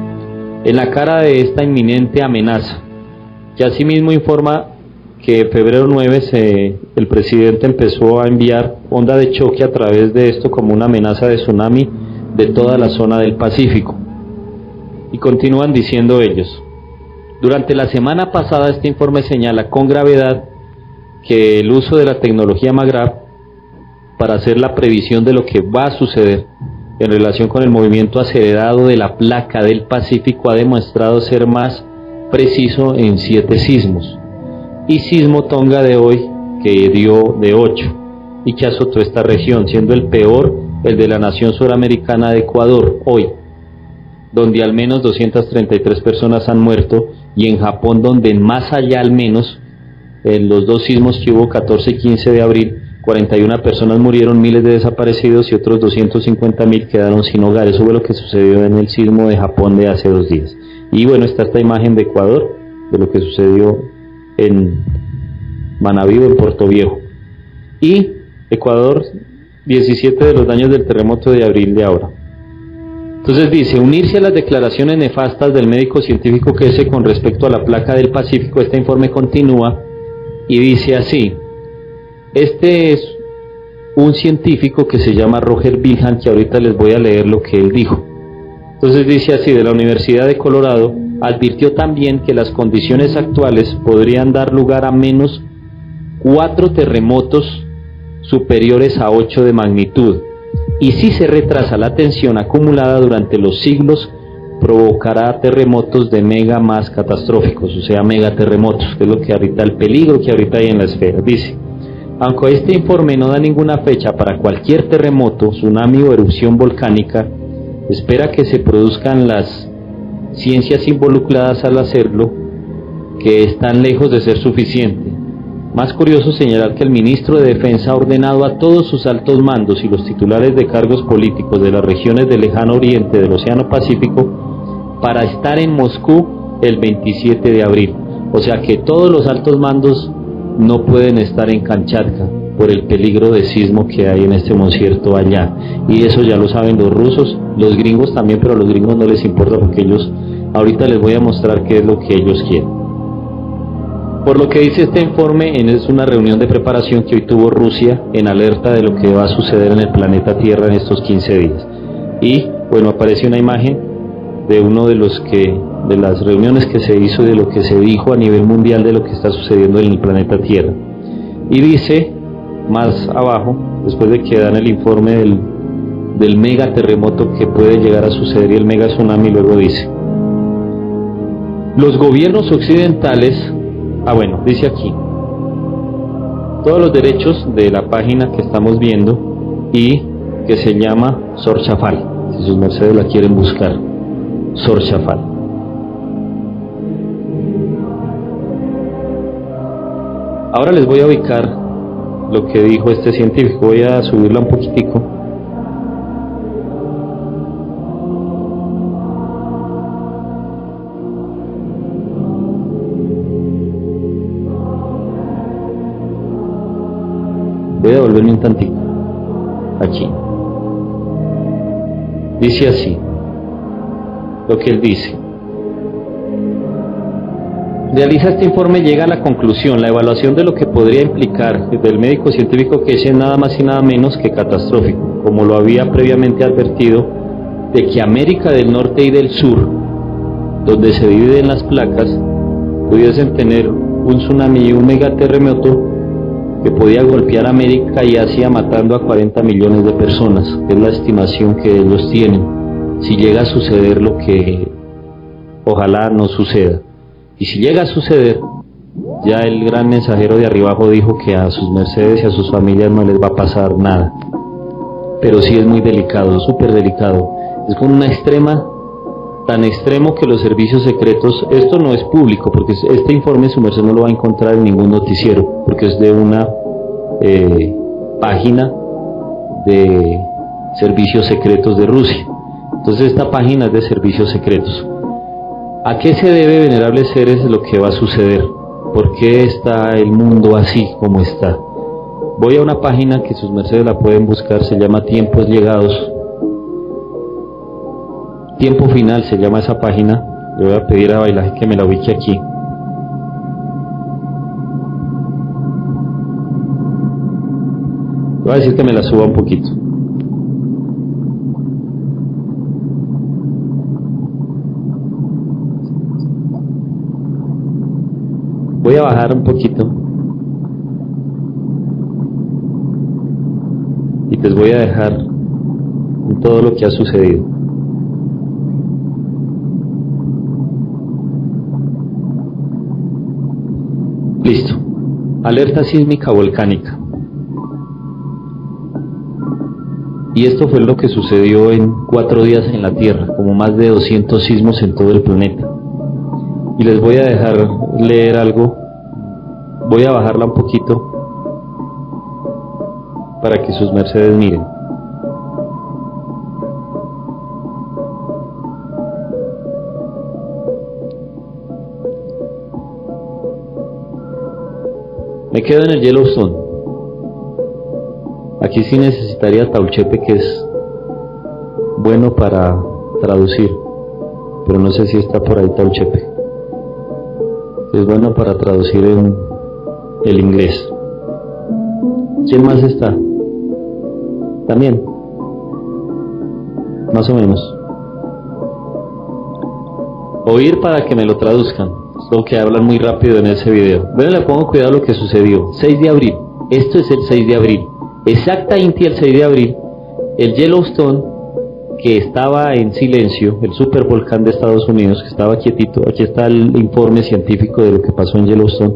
S2: en la cara de esta inminente amenaza, que asimismo informa que en febrero 9 el presidente empezó a enviar onda de choque a través de esto como una amenaza de tsunami de toda la zona del Pacífico. Y continúan diciendo ellos: durante la semana pasada este informe señala con gravedad que el uso de la tecnología Magrav para hacer la previsión de lo que va a suceder en relación con el movimiento acelerado de la placa del Pacífico ha demostrado ser más preciso en 7 sismos, y sismo Tonga de hoy que dio de 8 y que azotó esta región, siendo el peor el de la nación suramericana de Ecuador hoy, donde al menos 233 personas han muerto, y en Japón, donde más allá al menos en los 2 sismos que hubo 14 y 15 de abril, 41 personas murieron, miles de desaparecidos y otros 250.000 quedaron sin hogar. Eso fue lo que sucedió en el sismo de Japón de hace 2 días. Y bueno, está esta imagen de Ecuador, de lo que sucedió en Manaví, en Puerto Viejo. Y Ecuador, 17 de los daños del terremoto de abril de ahora. Entonces dice: unirse a las declaraciones nefastas del médico científico Keshe con respecto a la placa del Pacífico. Este informe continúa y dice así: este es un científico que se llama Roger Bilhan, que ahorita les voy a leer lo que él dijo. Entonces dice así: de la Universidad de Colorado, advirtió también que las condiciones actuales podrían dar lugar a menos 4 terremotos superiores a 8 de magnitud, y si se retrasa la tensión acumulada durante los siglos, provocará terremotos de mega más catastróficos, o sea, megaterremotos, que es lo que ahorita, el peligro que ahorita hay en la esfera. Dice, aunque este informe no da ninguna fecha para cualquier terremoto, tsunami o erupción volcánica, espera que se produzcan las ciencias involucradas al hacerlo, que están lejos de ser suficiente. Más curioso señalar que el ministro de Defensa ha ordenado a todos sus altos mandos y los titulares de cargos políticos de las regiones del lejano oriente del Océano Pacífico para estar en Moscú el 27 de abril. O sea que todos los altos mandos no pueden estar en Kamchatka por el peligro de sismo que hay en este concierto allá. Y eso ya lo saben los rusos, los gringos también, pero a los gringos no les importa porque ellos, ahorita les voy a mostrar qué es lo que ellos quieren. Por lo que dice este informe, es una reunión de preparación que hoy tuvo Rusia en alerta de lo que va a suceder en el planeta Tierra en estos 15 días. Y bueno, aparece una imagen de uno de las reuniones que se hizo, de lo que se dijo a nivel mundial de lo que está sucediendo en el planeta Tierra. Y dice más abajo, después de que dan el informe del mega terremoto que puede llegar a suceder y el mega tsunami, luego dice: los gobiernos occidentales, dice aquí, todos los derechos de la página que estamos viendo y que se llama Sorchafal, si sus mercedes la quieren buscar, Sorchafal. Ahora les voy a ubicar lo que dijo este científico, voy a subirla un poquitico. Voy a devolverme un tantito aquí. Dice así lo que él dice: realiza este informe, llega a la conclusión, la evaluación de lo que podría implicar del médico científico que es nada más y nada menos que catastrófico, como lo había previamente advertido, de que América del Norte y del Sur, donde se dividen las placas, pudiesen tener un tsunami y un megaterremoto que podía golpear a América y Asia, matando a 40 millones de personas, que es la estimación que ellos tienen, si llega a suceder lo que ojalá no suceda. Y si llega a suceder, ya el gran mensajero de arriba abajo dijo que a sus mercedes y a sus familias no les va a pasar nada. Pero sí es muy delicado, súper delicado. Es con una extrema, tan extremo que los servicios secretos, esto no es público, porque este informe su merced no lo va a encontrar en ningún noticiero, porque es de una página de servicios secretos de Rusia. Entonces esta página es de servicios secretos. ¿A qué se debe, venerables seres, lo que va a suceder? ¿Por qué está el mundo así como está? Voy a una página que sus mercedes la pueden buscar, se llama Tiempos Llegados. Tiempo Final se llama esa página. Le voy a pedir a Bailaje que me la ubique aquí. Voy a decir que me la suba un poquito. Voy a bajar un poquito y les voy a dejar todo lo que ha sucedido. Listo. Alerta sísmica volcánica. Y esto fue lo que sucedió en 4 días en la Tierra, como más de 200 sismos en todo el planeta. Y les voy a dejar leer algo. Voy a bajarla un poquito para que sus mercedes miren. Me quedo en el Yellowstone. Aquí sí necesitaría Tauchepe, que es bueno para traducir, pero no sé si está por ahí Tauchepe. Es bueno para traducir en el inglés. ¿Quién más está? También, más o menos. Oír para que me lo traduzcan. Es lo que hablan muy rápido en ese video. Bueno, le pongo cuidado a lo que sucedió. 6 de abril. Esto es el 6 de abril. Exactamente el 6 de abril. El Yellowstone, que estaba en silencio, el supervolcán de Estados Unidos, que estaba quietito. Aquí está el informe científico de lo que pasó en Yellowstone.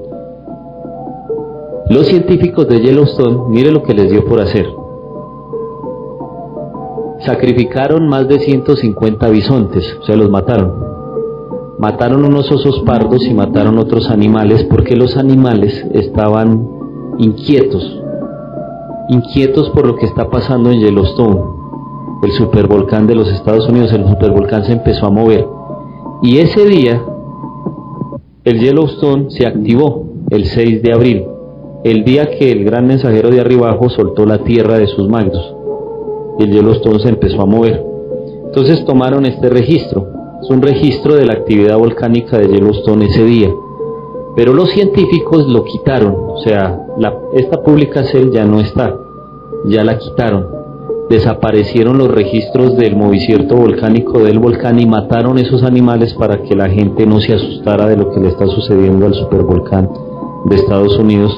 S2: Los científicos de Yellowstone, mire lo que les dio por hacer. Sacrificaron más de 150 bisontes, o sea, los mataron. Mataron unos osos pardos y mataron otros animales porque los animales estaban inquietos por lo que está pasando en Yellowstone, el supervolcán de los Estados Unidos. El supervolcán se empezó a mover y ese día el Yellowstone se activó el 6 de abril, el día que el gran mensajero de Arribajo soltó la tierra de sus magdos. El Yellowstone se empezó a mover. Entonces tomaron este registro. Es un registro de la actividad volcánica de Yellowstone ese día. Pero los científicos lo quitaron. O sea, esta publicación ya no está. Ya la quitaron. Desaparecieron los registros del movimiento volcánico del volcán y mataron esos animales para que la gente no se asustara de lo que le está sucediendo al supervolcán de Estados Unidos.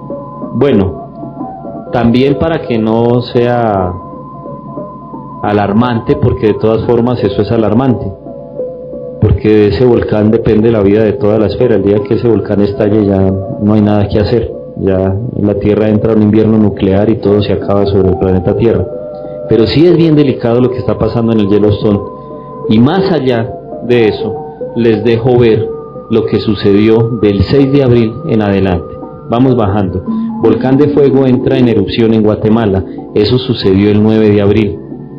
S2: Bueno, también para que no sea alarmante, porque de todas formas eso es alarmante, porque de ese volcán depende la vida de toda la esfera. El día que ese volcán estalle ya no hay nada que hacer, ya en la Tierra entra un invierno nuclear y todo se acaba sobre el planeta Tierra. Pero sí es bien delicado lo que está pasando en el Yellowstone, y más allá de eso les dejo ver lo que sucedió del 6 de abril en adelante. Vamos bajando. Volcán de Fuego entra en erupción en Guatemala, eso sucedió el 9 de abril.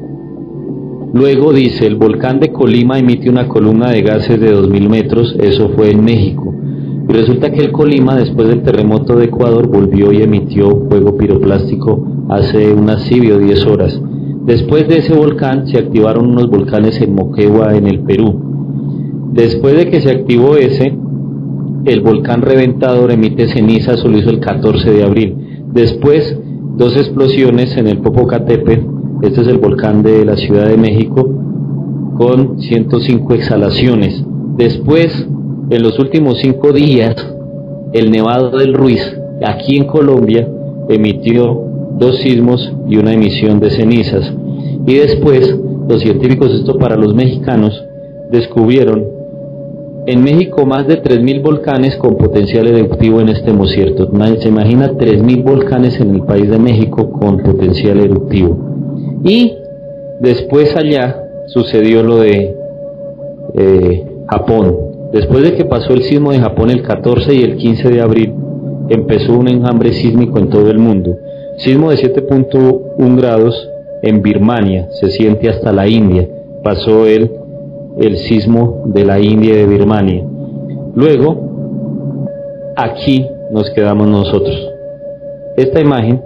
S2: Luego dice, el volcán de Colima emite una columna de gases de 2000 metros, eso fue en México. Y resulta que el Colima, después del terremoto de Ecuador, volvió y emitió fuego piroplástico hace unas 10 horas. Después de ese volcán se activaron unos volcanes en Moquegua, en el Perú. Después de que se activó ese, el volcán Reventador emite ceniza, eso lo hizo el 14 de abril. Después, 2 explosiones en el Popocatépetl. Este es el volcán de la Ciudad de México, con 105 exhalaciones. Después, en los últimos 5 días, el Nevado del Ruiz, aquí en Colombia, emitió 2 sismos y una emisión de cenizas. Y después, los científicos, esto para los mexicanos, descubrieron en México más de 3.000 volcanes con potencial eruptivo en este desierto. Se imagina 3.000 volcanes en el país de México con potencial eruptivo. Y después allá sucedió lo de Japón. Después de que pasó el sismo de Japón el 14 y el 15 de abril, empezó un enjambre sísmico en todo el mundo. Sismo de 7.1 grados en Birmania, se siente hasta la India. Pasó el sismo de la India y de Birmania. Luego, aquí nos quedamos nosotros. Esta imagen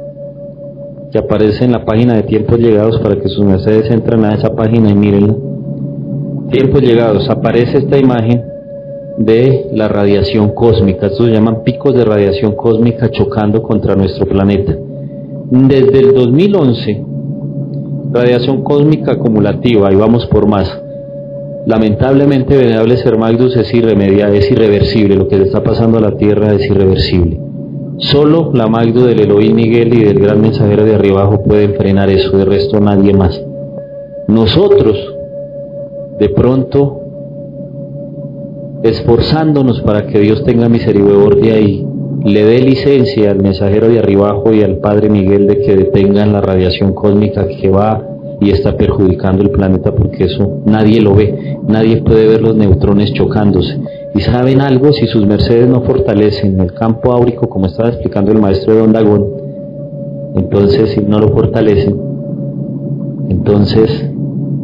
S2: que aparece en la página de Tiempos Llegados, para que sus mercedes entren a esa página y mírenla. Tiempos Llegados, aparece esta imagen de la radiación cósmica. Estos se llaman picos de radiación cósmica chocando contra nuestro planeta. Desde el 2011, radiación cósmica acumulativa, y vamos por más. Lamentablemente, venerable Ser Magnus, es irreversible. Lo que le está pasando a la Tierra es irreversible. Solo la Magdo del Elohim Miguel y del gran mensajero de Arribajo pueden frenar eso, de resto nadie más. Nosotros, de pronto, esforzándonos para que Dios tenga misericordia y le dé licencia al mensajero de Arribajo y al Padre Miguel de que detengan la radiación cósmica que va y está perjudicando el planeta, porque eso nadie lo ve, nadie puede ver los neutrones chocándose. Y saben algo, si sus mercedes no fortalecen el campo áurico, como estaba explicando el maestro de Don Dagón, entonces si no lo fortalecen, entonces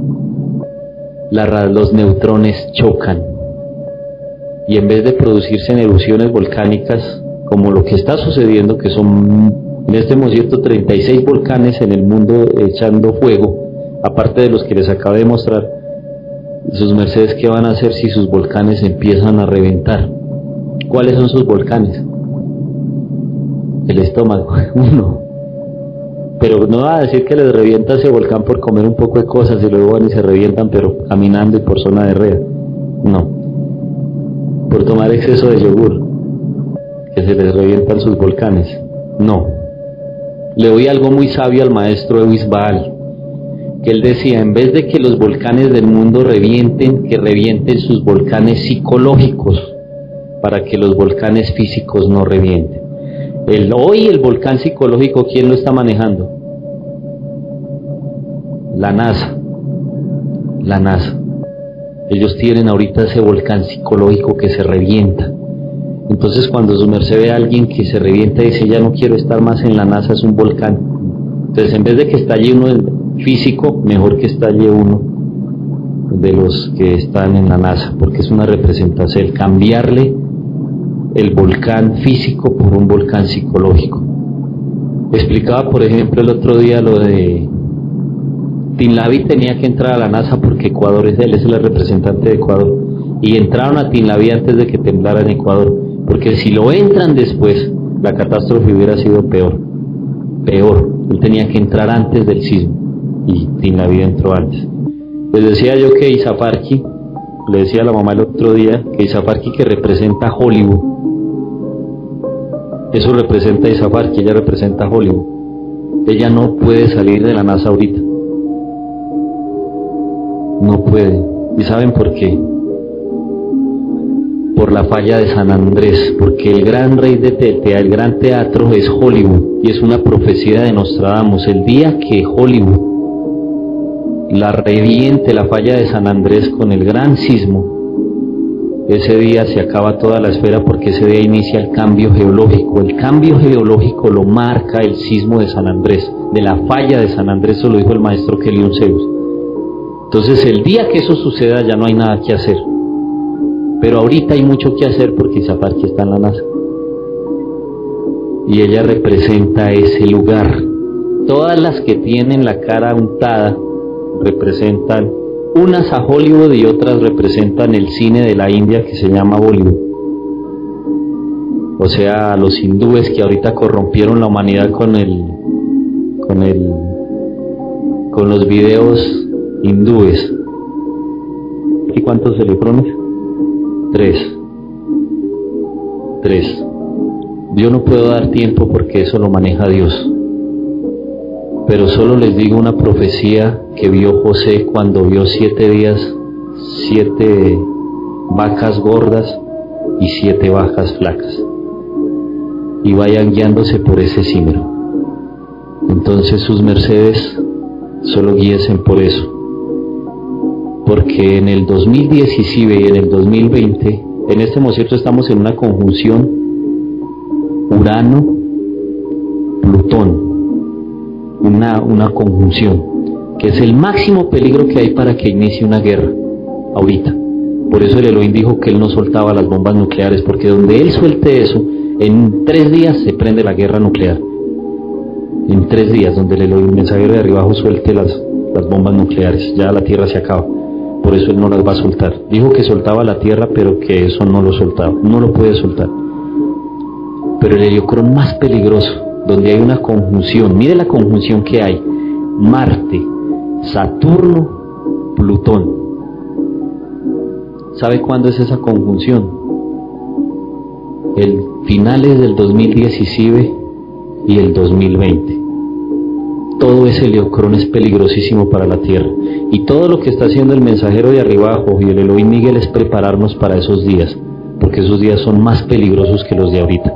S2: los neutrones chocan, y en vez de producirse en erupciones volcánicas, como lo que está sucediendo, que son en este momento 36 volcanes en el mundo echando fuego, aparte de los que les acabo de mostrar, sus mercedes, ¿qué van a hacer si sus volcanes empiezan a reventar? ¿Cuáles son sus volcanes? El estómago, uno. Pero no va a decir que les revienta ese volcán por comer un poco de cosas y luego van y se revientan, pero caminando y por zona de rea. No. Por tomar exceso de yogur, que se les revientan sus volcanes. No. Le oí algo muy sabio al maestro Evis Baal. que él decía, en vez de que los volcanes del mundo revienten, que revienten sus volcanes psicológicos, para que los volcanes físicos no revienten. Hoy el volcán psicológico, ¿quién lo está manejando? La NASA. La NASA. Ellos tienen ahorita ese volcán psicológico que se revienta. Entonces cuando su merced ve a alguien que se revienta y dice, ya no quiero estar más en la NASA, es un volcán. Entonces en vez de que estalle uno físico, mejor que estalle uno de los que están en la NASA, porque es una representación, el cambiarle el volcán físico por un volcán psicológico. Explicaba, por ejemplo, el otro día lo de Tinlaví tenía que entrar a la NASA porque Ecuador es él, es el representante de Ecuador, y entraron a Tinlaví antes de que temblara en Ecuador, porque si lo entran después, la catástrofe hubiera sido peor. Él tenía que entrar antes del sismo, y Tinlaví entró antes. Les decía yo que Isafarki, le decía a la mamá el otro día, que Isafarki que representa Hollywood, eso representa a Isafarki, ella representa a Hollywood. Ella no puede salir de la NASA ahorita. No puede. ¿Y saben por qué? Por la falla de San Andrés, porque el gran rey de Tetea, el gran teatro es Hollywood, y es una profecía de Nostradamus. El día que Hollywood la reviente, la falla de San Andrés con el gran sismo, ese día se acaba toda la esfera, porque ese día inicia el cambio geológico. El cambio geológico lo marca el sismo de San Andrés, de la falla de San Andrés, eso lo dijo el maestro Kelion Zeus. Entonces el día que eso suceda ya no hay nada que hacer, pero ahorita hay mucho que hacer porque Isafarki está en la NASA y ella representa ese lugar. Todas las que tienen la cara untada representan, unas a Hollywood y otras representan el cine de la India que se llama Bollywood, o sea, los hindúes que ahorita corrompieron la humanidad con los videos hindúes. ¿Y cuántos electrones? 3. Yo no puedo dar tiempo porque eso lo maneja Dios, pero solo les digo una profecía que vio José cuando vio 7 días, 7 vacas gordas y 7 vacas flacas, y vayan guiándose por ese símbolo. Entonces sus mercedes solo guíense por eso, porque en el 2017 y en el 2020, en este momento estamos en una conjunción Urano-Plutón, una conjunción que es el máximo peligro que hay para que inicie una guerra ahorita. Por eso el Elohim dijo que él no soltaba las bombas nucleares, porque donde él suelte eso, en 3 días se prende la guerra nuclear. En 3 días, donde el Elohim, mensajero de arriba abajo, suelte las bombas nucleares, ya la tierra se acaba. Por eso él no las va a soltar. Dijo que soltaba la tierra, pero que eso no lo soltaba, no lo puede soltar. Pero el heliocrón más peligroso, donde hay una conjunción, mire la conjunción que hay: Marte, Saturno, Plutón. ¿Sabe cuándo es esa conjunción? El finales del 2017 y el 2020. Todo ese heliocrón es peligrosísimo para la Tierra, y todo lo que está haciendo el mensajero de arriba abajo y el Elohim Miguel es prepararnos para esos días, porque esos días son más peligrosos que los de ahorita.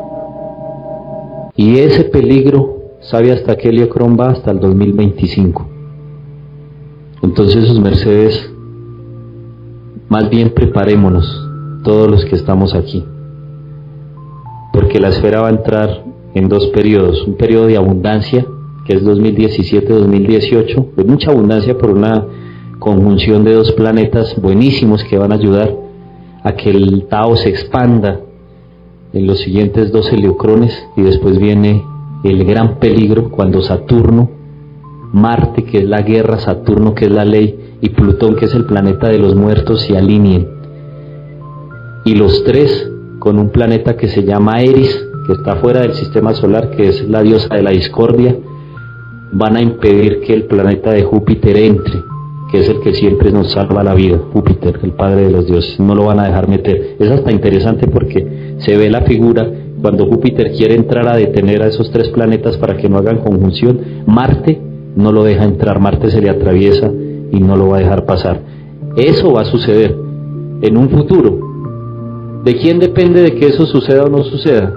S2: Y ese peligro, ¿sabe hasta qué heliocrón va? Hasta el 2025. Entonces sus mercedes, más bien preparémonos todos los que estamos aquí, porque la esfera va a entrar en 2 periodos: un periodo de abundancia, que es 2017-2018, de mucha abundancia por una conjunción de 2 planetas buenísimos que van a ayudar a que el Tao se expanda en los siguientes 2 heliocrones, y después viene el gran peligro cuando Saturno, Marte, que es la guerra, Saturno, que es la ley, y Plutón, que es el planeta de los muertos, se alineen. Y los 3 con un planeta que se llama Eris, que está fuera del sistema solar, que es la diosa de la discordia, van a impedir que el planeta de Júpiter entre, que es el que siempre nos salva la vida, Júpiter, el padre de los dioses. No lo van a dejar meter. Es hasta interesante porque se ve la figura cuando Júpiter quiere entrar a detener a esos 3 planetas para que no hagan conjunción. Marte no lo deja entrar, Marte se le atraviesa y no lo va a dejar pasar. Eso va a suceder en un futuro. ¿De quién depende de que eso suceda o no suceda?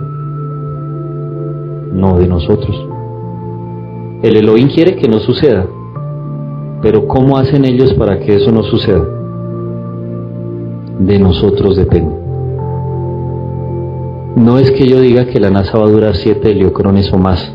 S2: No, de nosotros. El Elohim quiere que no suceda, pero ¿cómo hacen ellos para que eso no suceda? De nosotros depende. No es que yo diga que la NASA va a durar 7 heliocrones o más,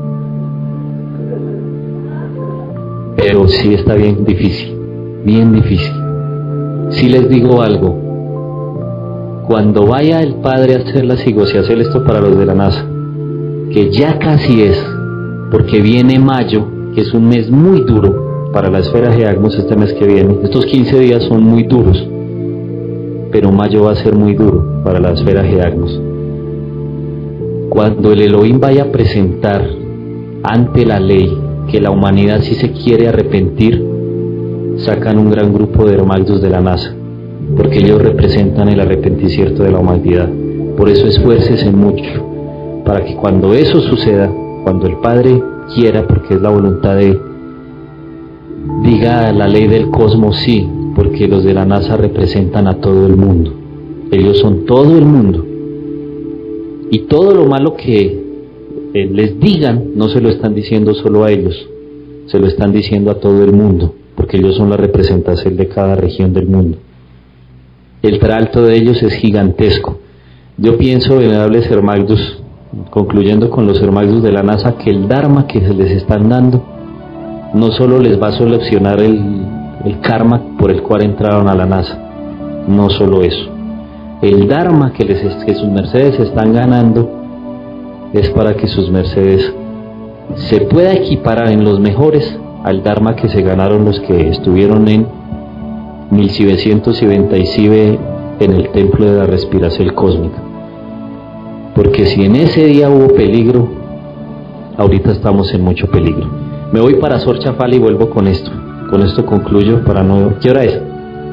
S2: pero sí está bien difícil, bien difícil. Si les digo algo, cuando vaya el padre a hacer las higos y hacer esto para los de la NASA, que ya casi es, porque viene mayo, que es un mes muy duro para la esfera Geagmus, este mes que viene, estos 15 días son muy duros, pero mayo va a ser muy duro para la esfera Geagmus. Cuando el Elohim vaya a presentar ante la ley que la humanidad sí se quiere arrepentir, sacan un gran grupo de hermagdos de la NASA, porque ellos representan el arrepentimiento de la humanidad. Por eso esfuércese mucho, para que cuando eso suceda, cuando el Padre quiera, porque es la voluntad de Él, diga la ley del cosmos sí, porque los de la NASA representan a todo el mundo. Ellos son todo el mundo. Y todo lo malo que les digan, no se lo están diciendo solo a ellos, se lo están diciendo a todo el mundo, porque ellos son la representación de cada región del mundo. El tralto de ellos es gigantesco. Yo pienso, venerables hermagdos, concluyendo con los hermagdos de la NASA, que el Dharma que se les están dando no solo les va a solucionar el karma por el cual entraron a la NASA, no solo eso. El Dharma que sus mercedes están ganando es para que sus mercedes se pueda equiparar en los mejores al Dharma que se ganaron los que estuvieron en 1797 en el templo de la respiración cósmica. Porque si en ese día hubo peligro, ahorita estamos en mucho peligro. Me voy para Sor Chafal y vuelvo con esto. Con esto concluyo para no... ¿Qué hora es?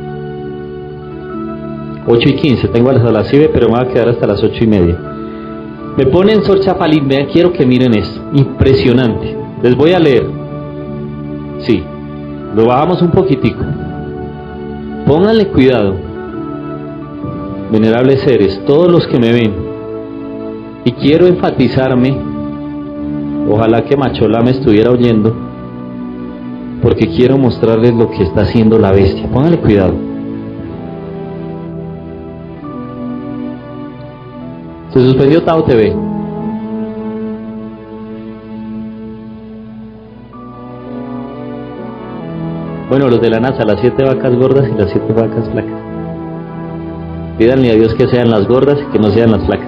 S2: 8:15, tengo a las CIBE, pero me voy a quedar hasta las 8:30. Me ponen Sor Chafal y quiero que miren esto. Impresionante. Les voy a leer. Sí, lo bajamos un poquitico. Pónganle cuidado, venerables seres, todos los que me ven. Y quiero enfatizarme, ojalá que Machola me estuviera oyendo, porque quiero mostrarles lo que está haciendo la bestia. Pónganle cuidado. Se suspendió Tao TV. Bueno, los de la NASA, las 7 vacas gordas y las 7 vacas flacas. Pídanle a Dios que sean las gordas y que no sean las flacas.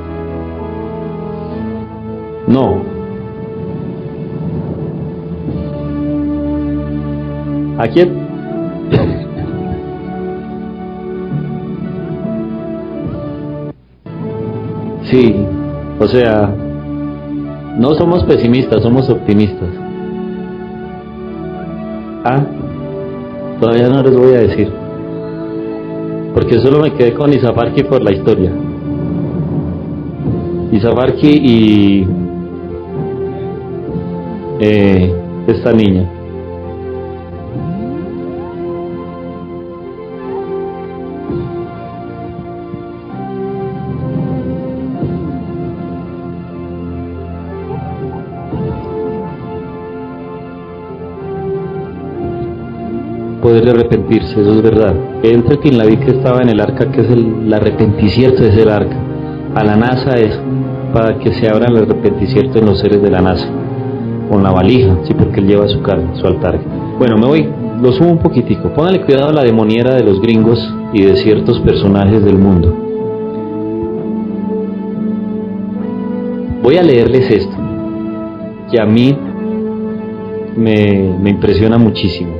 S2: No. ¿A quién? Sí, o sea, no somos pesimistas, somos optimistas. Ah, todavía no les voy a decir, porque solo me quedé con Isafarki por la historia. Isafarki y esta niña. Poder arrepentirse, eso es verdad. Entre quien la vi que estaba en el arca, que es el arrepenticierto, es el arca. A la NASA es para que se abran el arrepenticierto en los seres de la NASA, con la valija, sí, porque él lleva su carga, su altar. Bueno, me voy, lo subo un poquitico. Pónganle cuidado a la demoniera de los gringos y de ciertos personajes del mundo. Voy a leerles esto, que a mí me impresiona muchísimo.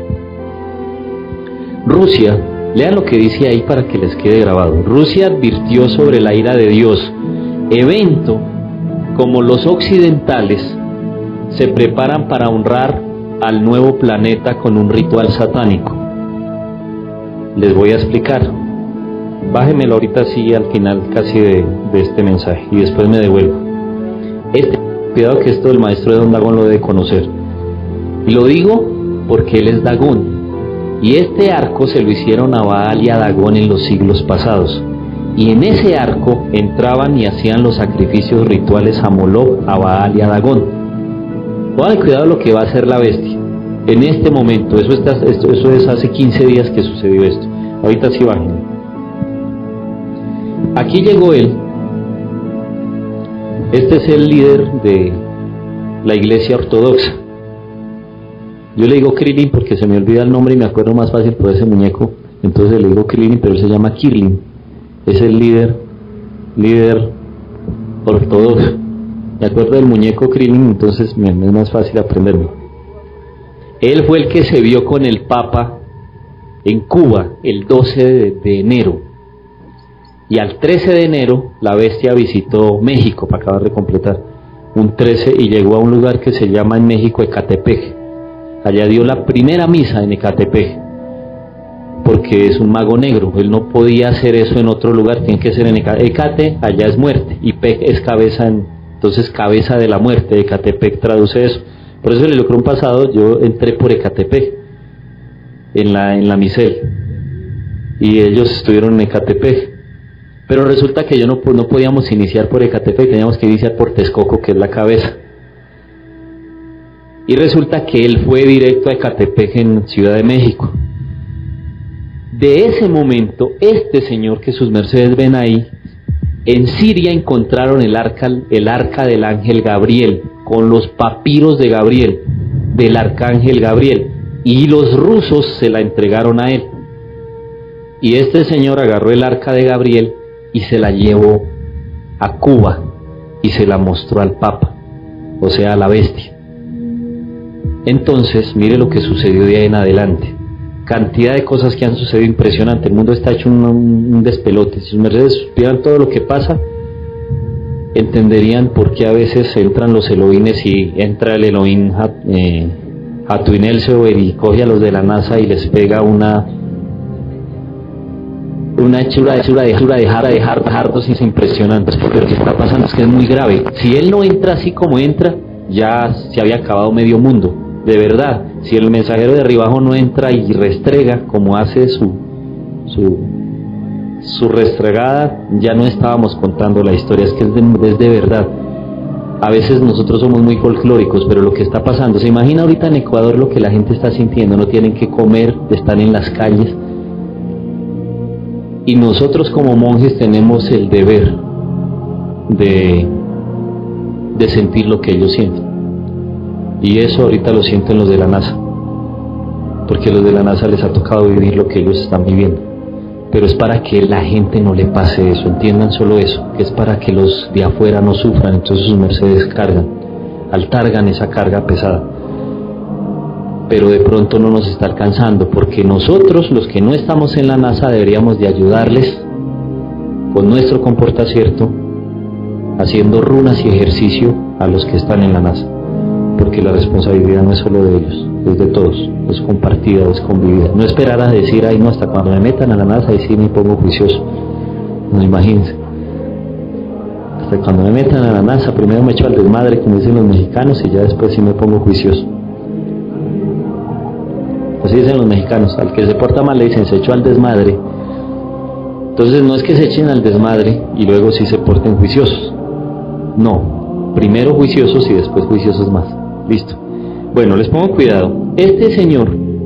S2: Rusia, lean lo que dice ahí para que les quede grabado. Rusia advirtió sobre la ira de Dios, evento como los occidentales se preparan para honrar al nuevo planeta con un ritual satánico. Les voy a explicar. Bájenmelo ahorita así al final casi de este mensaje y después me devuelvo. Cuidado que esto el maestro de Don Dagón lo debe conocer. Y lo digo porque él es Dagón. Y este arco se lo hicieron a Baal y a Dagón en los siglos pasados. Y en ese arco entraban y hacían los sacrificios rituales a Moloch, a Baal y a Dagón. Pongan cuidado lo que va a hacer la bestia. En este momento, eso es hace 15 días que sucedió esto. Ahorita sí bajen. Aquí llegó él. Este es el líder de la iglesia ortodoxa. Yo le digo Krillin porque se me olvida el nombre y me acuerdo más fácil por ese muñeco. Entonces le digo Krillin, pero él se llama Kirlin. Es el líder ortodoxo. Me acuerdo del muñeco Krillin, entonces me es más fácil aprenderlo. Él fue el que se vio con el Papa en Cuba el 12 de enero. Y al 13 de enero la bestia visitó México, para acabar de completar. Un 13 y llegó a un lugar que se llama en México Ecatepec. Allá dio la primera misa en Ecatepec. Porque es un mago negro, él no podía hacer eso en otro lugar, tiene que ser en Ecate, allá es muerte, y Pec es cabeza, entonces cabeza de la muerte, Ecatepec traduce eso. Por eso en el Ocrón pasado yo entré por Ecatepec, en la Misel, y ellos estuvieron en Ecatepec, pero resulta que no podíamos iniciar por Ecatepec, teníamos que iniciar por Texcoco, que es la cabeza. Y resulta que él fue directo a Ecatepec en Ciudad de México. De ese momento, este señor que sus mercedes ven ahí, en Siria encontraron el arca del ángel Gabriel, con los papiros de Gabriel, del arcángel Gabriel, y los rusos se la entregaron a él. Y este señor agarró el arca de Gabriel y se la llevó a Cuba y se la mostró al Papa, o sea, a la bestia. Entonces, mire lo que sucedió de ahí en adelante. Cantidad de cosas que han sucedido impresionante. El mundo está hecho un despelote. Si sus mercedes supieran todo lo que pasa, entenderían por qué a veces entran los Elohines y entra el Elohim Hatuinel Seober y coge a los de la NASA y les pega una hechura de hartos impresionantes, porque lo que está pasando es que es muy grave. Si él no entra así como entra, ya se había acabado medio mundo. De verdad, si el mensajero de arribajo no entra y restrega como hace su restregada, ya no estábamos contando la historia, es que es de verdad. A veces nosotros somos muy folclóricos, pero lo que está pasando, se imagina ahorita en Ecuador lo que la gente está sintiendo, no tienen que comer, están en las calles, y nosotros como monjes tenemos el deber de sentir lo que ellos sienten. Y eso ahorita lo sienten los de la NASA, porque los de la NASA les ha tocado vivir lo que ellos están viviendo. Pero es para que la gente no le pase eso, entiendan solo eso, que es para que los de afuera no sufran, entonces sus mercedes altargan esa carga pesada. Pero de pronto no nos está alcanzando, porque nosotros, los que no estamos en la NASA, deberíamos de ayudarles con nuestro comportacierto, haciendo runas y ejercicio a los que están en la NASA. Porque la responsabilidad no es solo de ellos, es de todos, es compartida, es convivida. No esperar a decir, ay no, hasta cuando me metan a la NASA, ahí sí me pongo juicioso. No, imagínense. Hasta cuando me metan a la NASA, primero me echo al desmadre, como dicen los mexicanos, y ya después sí me pongo juicioso. Así dicen los mexicanos, al que se porta mal le dicen, se echó al desmadre. Entonces no es que se echen al desmadre y luego sí se porten juiciosos. No, primero juiciosos y después juiciosos más. Listo. Bueno, les pongo cuidado. Este señor,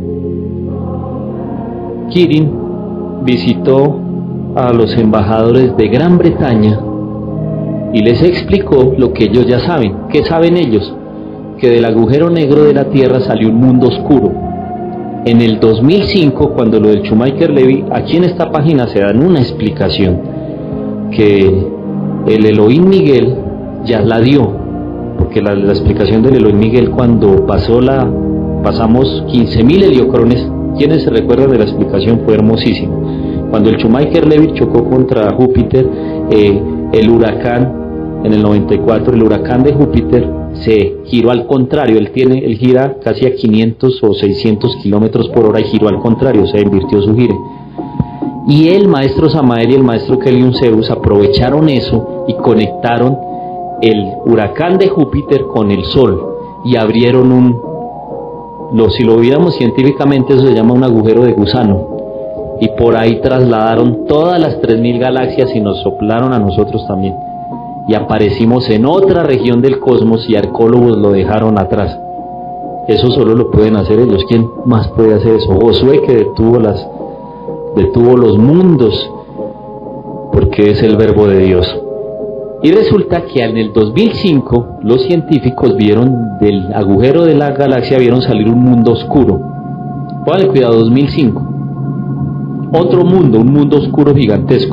S2: Kirin, visitó a los embajadores de Gran Bretaña y les explicó lo que ellos ya saben. ¿Qué saben ellos? Que del agujero negro de la Tierra salió un mundo oscuro. En el 2005, cuando lo del Shoemaker-Levy, aquí en esta página se dan una explicación que el Elohim Miguel ya la dio. Porque la explicación del Elohim Miguel, cuando pasamos 15.000 heliocrones, quienes se recuerdan de la explicación, fue hermosísimo. Cuando el Shoemaker-Levy chocó contra Júpiter, el huracán, en el 94, el huracán de Júpiter se giró al contrario, él gira casi a 500 o 600 kilómetros por hora y giró al contrario, o sea, invirtió su gire. Y el maestro Samael y el maestro Kelion Zeus aprovecharon eso y conectaron el huracán de Júpiter con el Sol y abrieron si lo viéramos científicamente, eso se llama un agujero de gusano. Y por ahí trasladaron todas las 3000 galaxias y nos soplaron a nosotros también. Y aparecimos en otra región del cosmos y arqueólogos lo dejaron atrás. Eso solo lo pueden hacer ellos. ¿Quién más puede hacer eso? Josué, que detuvo los mundos, porque es el verbo de Dios. Y resulta que en el 2005 los científicos vieron del agujero de la galaxia, vieron salir un mundo oscuro. Póngale cuidado, 2005. Otro mundo, un mundo oscuro gigantesco.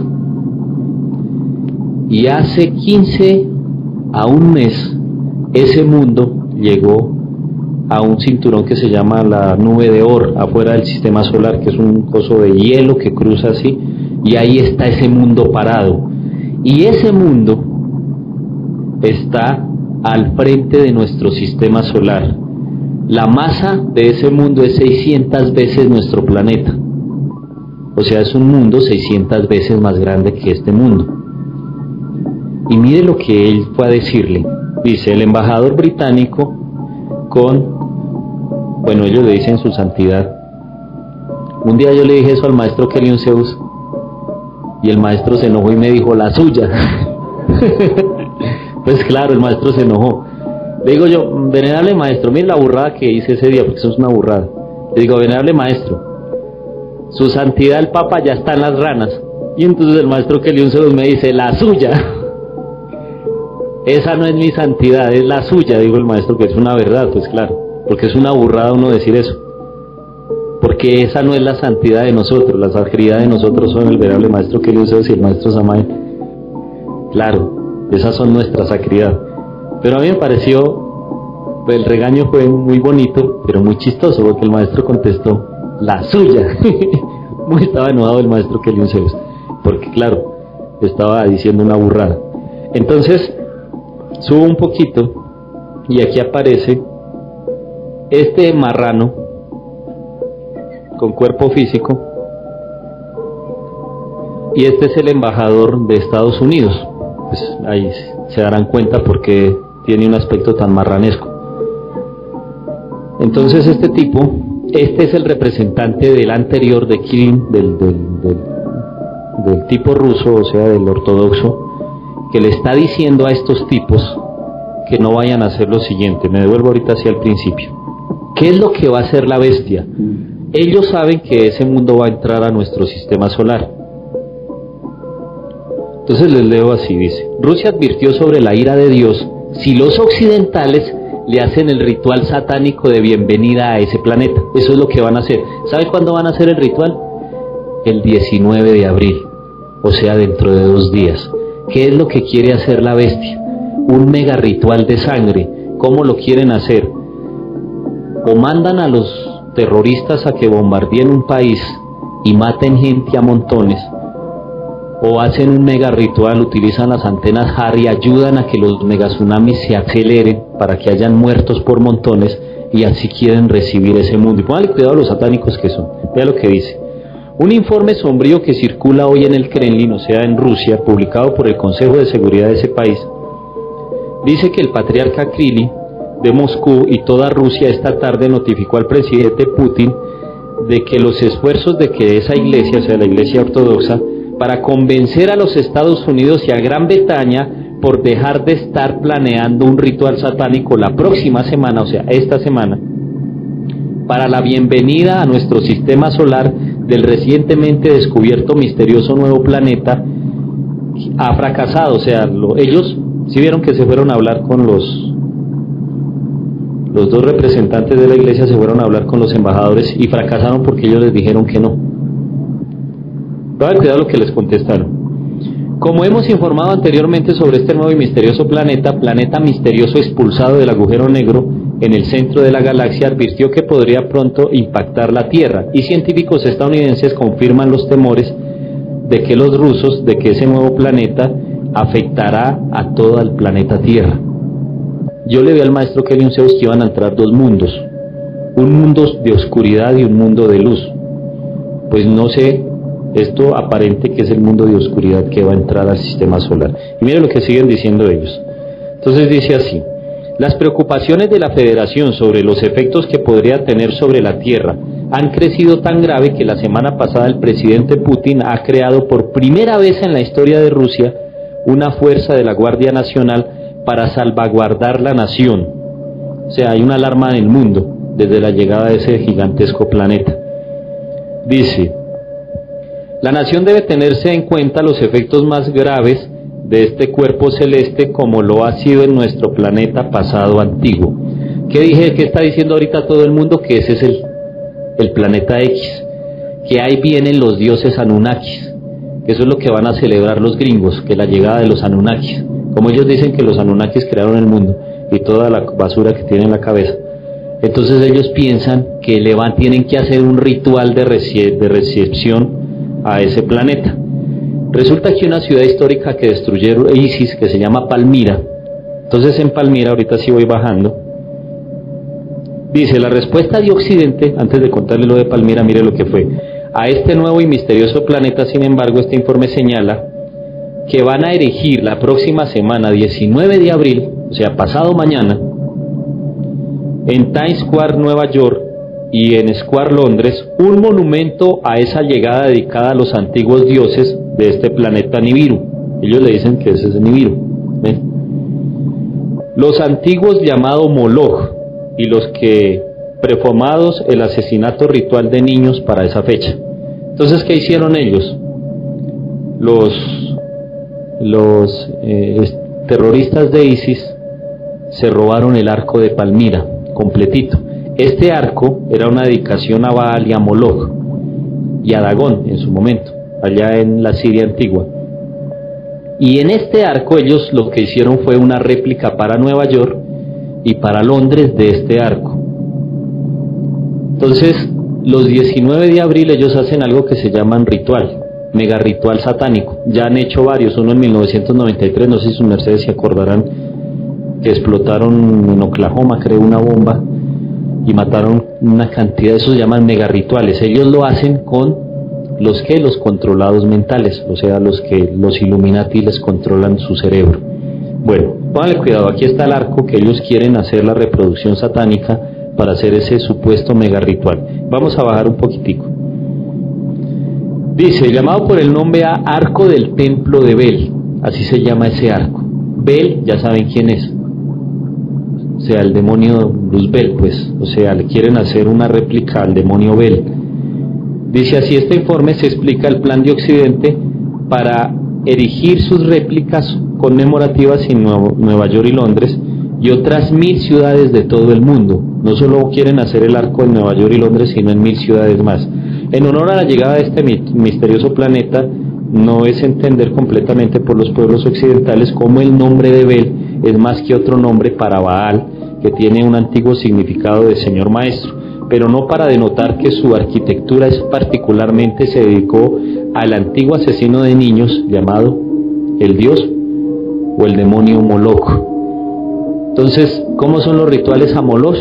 S2: Y hace 15 a un mes, ese mundo llegó a un cinturón que se llama la nube de Oort, afuera del sistema solar, que es un coso de hielo que cruza así, y ahí está ese mundo parado. Y ese mundo está al frente de nuestro sistema solar. La masa de ese mundo es 600 veces nuestro planeta. O sea, es un mundo 600 veces más grande que este mundo. Y mire lo que él fue a decirle. Dice, el embajador británico bueno, ellos le dicen su santidad. Un día yo le dije eso al maestro Kelion Zeus y el maestro se enojó y me dijo, la suya. Pues claro, el maestro se enojó. Le digo yo, venerable maestro, mire la burrada que hice ese día, porque eso es una burrada. Le digo, venerable maestro, su santidad el Papa ya está en las ranas. Y entonces el maestro Kelion Zeus me dice, la suya. Esa no es mi santidad, es la suya, digo el maestro, que es una verdad, pues claro, porque es una burrada uno decir eso. Porque esa no es la santidad de nosotros, la sacridad de nosotros son el venerable maestro Kelion Zeus y el maestro Samael. Claro, esas son nuestra sacridad. Pero a mí me pareció, el regaño fue muy bonito, pero muy chistoso, porque el maestro contestó, la suya. Muy estaba enojado el maestro Kelion Zeus, porque claro, estaba diciendo una burrada. Entonces, subo un poquito, y aquí aparece este marrano, con cuerpo físico, y este es el embajador de Estados Unidos. Pues ahí se darán cuenta porque tiene un aspecto tan marranesco. Entonces este es el representante del anterior de Kirill, del tipo ruso, o sea, del ortodoxo, que le está diciendo a estos tipos que no vayan a hacer lo siguiente. Me devuelvo ahorita hacia el principio. ¿Qué es lo que va a hacer la bestia? Ellos saben que ese mundo va a entrar a nuestro sistema solar. Entonces les leo así, dice: Rusia advirtió sobre la ira de Dios si los occidentales le hacen el ritual satánico de bienvenida a ese planeta. Eso es lo que van a hacer. ¿Sabe cuándo van a hacer el ritual? El 19 de abril, o sea, dentro de 2 días. ¿Qué es lo que quiere hacer la bestia? Un mega ritual de sangre. ¿Cómo lo quieren hacer? O mandan a los terroristas a que bombardeen un país y maten gente a montones, o hacen un mega ritual, utilizan las antenas Harry, ayudan a que los megatsunamis se aceleren para que hayan muertos por montones, y así quieren recibir ese mundo. Y pónganle cuidado a los satánicos que son. Vea lo que dice. Un informe sombrío que circula hoy en el Kremlin, o sea en Rusia, publicado por el Consejo de Seguridad de ese país, dice que el patriarca Kirill de Moscú y toda Rusia esta tarde notificó al presidente Putin de que los esfuerzos de que esa iglesia, o sea la iglesia ortodoxa, para convencer a los Estados Unidos y a Gran Bretaña por dejar de estar planeando un ritual satánico la próxima semana, o sea esta semana, para la bienvenida a nuestro sistema solar del recientemente descubierto misterioso nuevo planeta, ha fracasado. O sea, ellos sí vieron que se fueron a hablar con los 2 representantes de la iglesia, se fueron a hablar con los embajadores y fracasaron porque ellos les dijeron que no. Pongan cuidado lo que les contestaron. Como hemos informado anteriormente sobre este nuevo y misterioso planeta misterioso expulsado del agujero negro en el centro de la galaxia, advirtió que podría pronto impactar la Tierra, y científicos estadounidenses confirman los temores de que los rusos, de que ese nuevo planeta afectará a todo el planeta Tierra. Yo le vi al maestro Kelion Zeus que iban a entrar 2 mundos, un mundo de oscuridad y un mundo de luz. Pues no sé, esto aparente que es el mundo de oscuridad que va a entrar al sistema solar. Y mire lo que siguen diciendo ellos. Entonces dice así: Las preocupaciones de la Federación sobre los efectos que podría tener sobre la Tierra han crecido tan grave que la semana pasada el presidente Putin ha creado por primera vez en la historia de Rusia una fuerza de la Guardia Nacional para salvaguardar la nación. O sea, hay una alarma en el mundo desde la llegada de ese gigantesco planeta. Dice: la nación debe tenerse en cuenta los efectos más graves de este cuerpo celeste como lo ha sido en nuestro planeta pasado antiguo. ¿Qué está diciendo ahorita todo el mundo? Que ese es el planeta X, que ahí vienen los dioses Anunnakis, que eso es lo que van a celebrar los gringos, que la llegada de los Anunnakis, como ellos dicen que los Anunnakis crearon el mundo y toda la basura que tienen en la cabeza. Entonces ellos piensan que tienen que hacer un ritual de recepción a ese planeta. Resulta que una ciudad histórica que destruyeron ISIS, que se llama Palmira, entonces en Palmira, ahorita sí voy bajando, dice: la respuesta de Occidente, antes de contarle lo de Palmira, mire lo que fue, a este nuevo y misterioso planeta. Sin embargo, este informe señala que van a erigir la próxima semana, 19 de abril, o sea, pasado mañana, en Times Square, Nueva York, y en Square, Londres, un monumento a esa llegada dedicada a los antiguos dioses de este planeta Nibiru. Ellos le dicen que ese es Nibiru. ¿Ven? Los antiguos llamados Moloch, y los que performados el asesinato ritual de niños para esa fecha. Entonces, ¿qué hicieron ellos? Los terroristas de ISIS se robaron el arco de Palmira completito. Este arco era una dedicación a Baal y a Moloch y a Dagón en su momento, allá en la Siria antigua. Y en este arco ellos lo que hicieron fue una réplica para Nueva York y para Londres de este arco. Entonces, los 19 de abril ellos hacen algo que se llaman ritual, mega ritual satánico. Ya han hecho varios, uno en 1993, no sé si sus mercedes se acordarán, que explotaron en Oklahoma, creo, una bomba y mataron una cantidad, esos se llaman mega rituales. Ellos lo hacen con los controlados mentales, o sea, los que los Illuminati les controlan su cerebro. Bueno, pónganle cuidado, aquí está el arco que ellos quieren hacer la reproducción satánica para hacer ese supuesto mega ritual. Vamos a bajar un poquitico. Dice, llamado por el nombre a Arco del Templo de Bel, así se llama ese arco. Bel, ya saben quién es, o sea, el demonio Luzbel, pues, o sea, le quieren hacer una réplica al demonio Bel. Dice así este informe, se explica el plan de Occidente para erigir sus réplicas conmemorativas en Nueva York y Londres y otras 1000 ciudades de todo el mundo. No solo quieren hacer el arco en Nueva York y Londres, sino en 1000 ciudades más. En honor a la llegada de este misterioso planeta, no es entender completamente por los pueblos occidentales cómo el nombre de Bel es más que otro nombre para Baal, que tiene un antiguo significado de Señor Maestro, pero no para denotar que su arquitectura particularmente se dedicó al antiguo asesino de niños llamado el dios o el demonio Moloch. Entonces, ¿cómo son los rituales a Moloch?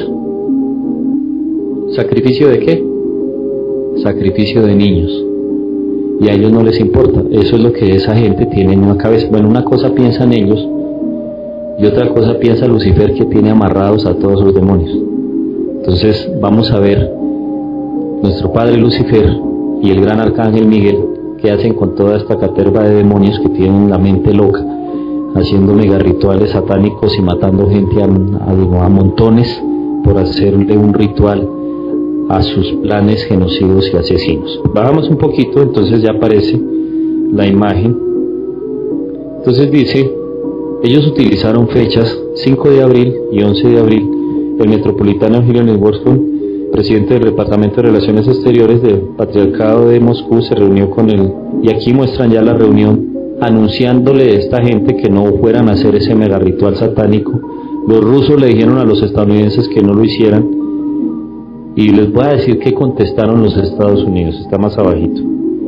S2: ¿Sacrificio de qué? Sacrificio de niños. Y a ellos no les importa. Eso es lo que esa gente tiene en una cabeza. Bueno, una cosa piensan ellos y otra cosa piensa Lucifer, que tiene amarrados a todos los demonios. Entonces vamos a ver nuestro padre Lucifer y el gran arcángel Miguel qué hacen con toda esta caterva de demonios que tienen la mente loca, haciendo mega rituales satánicos y matando gente a montones por hacerle un ritual a sus planes genocidos y asesinos. Bajamos un poquito, entonces ya aparece la imagen. Entonces dice, ellos utilizaron fechas 5 de abril y 11 de abril. El metropolitano Eugenio Nesborskun, presidente del Departamento de Relaciones Exteriores del Patriarcado de Moscú, se reunió con él, y aquí muestran ya la reunión, anunciándole a esta gente que no fueran a hacer ese mega ritual satánico. Los rusos le dijeron a los estadounidenses que no lo hicieran, y les voy a decir qué contestaron los Estados Unidos, está más abajito.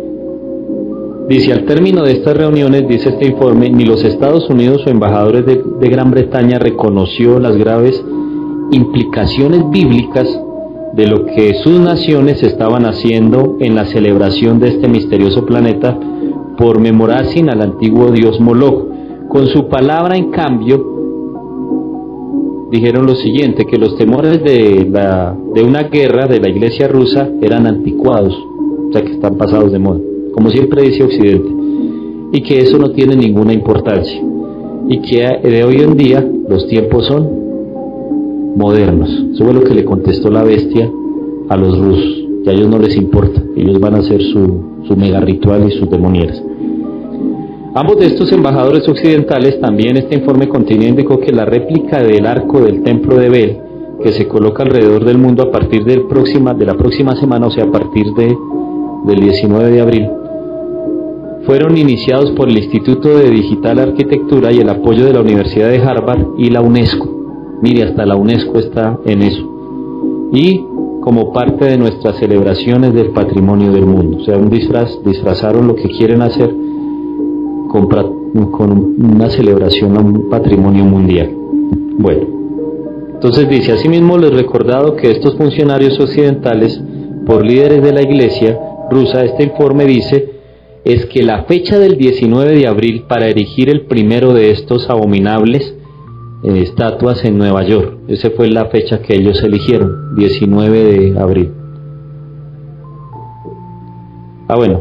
S2: Dice, al término de estas reuniones, dice este informe, ni los Estados Unidos o embajadores de Gran Bretaña reconoció las graves implicaciones bíblicas de lo que sus naciones estaban haciendo en la celebración de este misterioso planeta por memorar sin al antiguo dios Moloch. Con su palabra, en cambio, dijeron lo siguiente, que los temores de una guerra de la iglesia rusa eran anticuados, o sea que están pasados de moda, como siempre dice Occidente, y que eso no tiene ninguna importancia, y que de hoy en día los tiempos son modernos. Eso fue lo que le contestó la bestia a los rusos, que a ellos no les importa, ellos van a hacer su mega ritual y sus demonieras. Ambos de estos embajadores occidentales, también este informe continúa, indicó que la réplica del arco del templo de Bel, que se coloca alrededor del mundo a partir de la próxima semana, o sea, a partir del 19 de abril, fueron iniciados por el Instituto de Digital Arquitectura y el apoyo de la Universidad de Harvard y la UNESCO. Mire, hasta la UNESCO está en eso. Y como parte de nuestras celebraciones del patrimonio del mundo, o sea, disfrazaron lo que quieren hacer con una celebración a un patrimonio mundial. Bueno, entonces dice, asimismo les he recordado que estos funcionarios occidentales, por líderes de la iglesia rusa, este informe dice, es que la fecha del 19 de abril para erigir el primero de estos abominables estatuas en Nueva York, esa fue la fecha que ellos eligieron, 19 de abril. Bueno,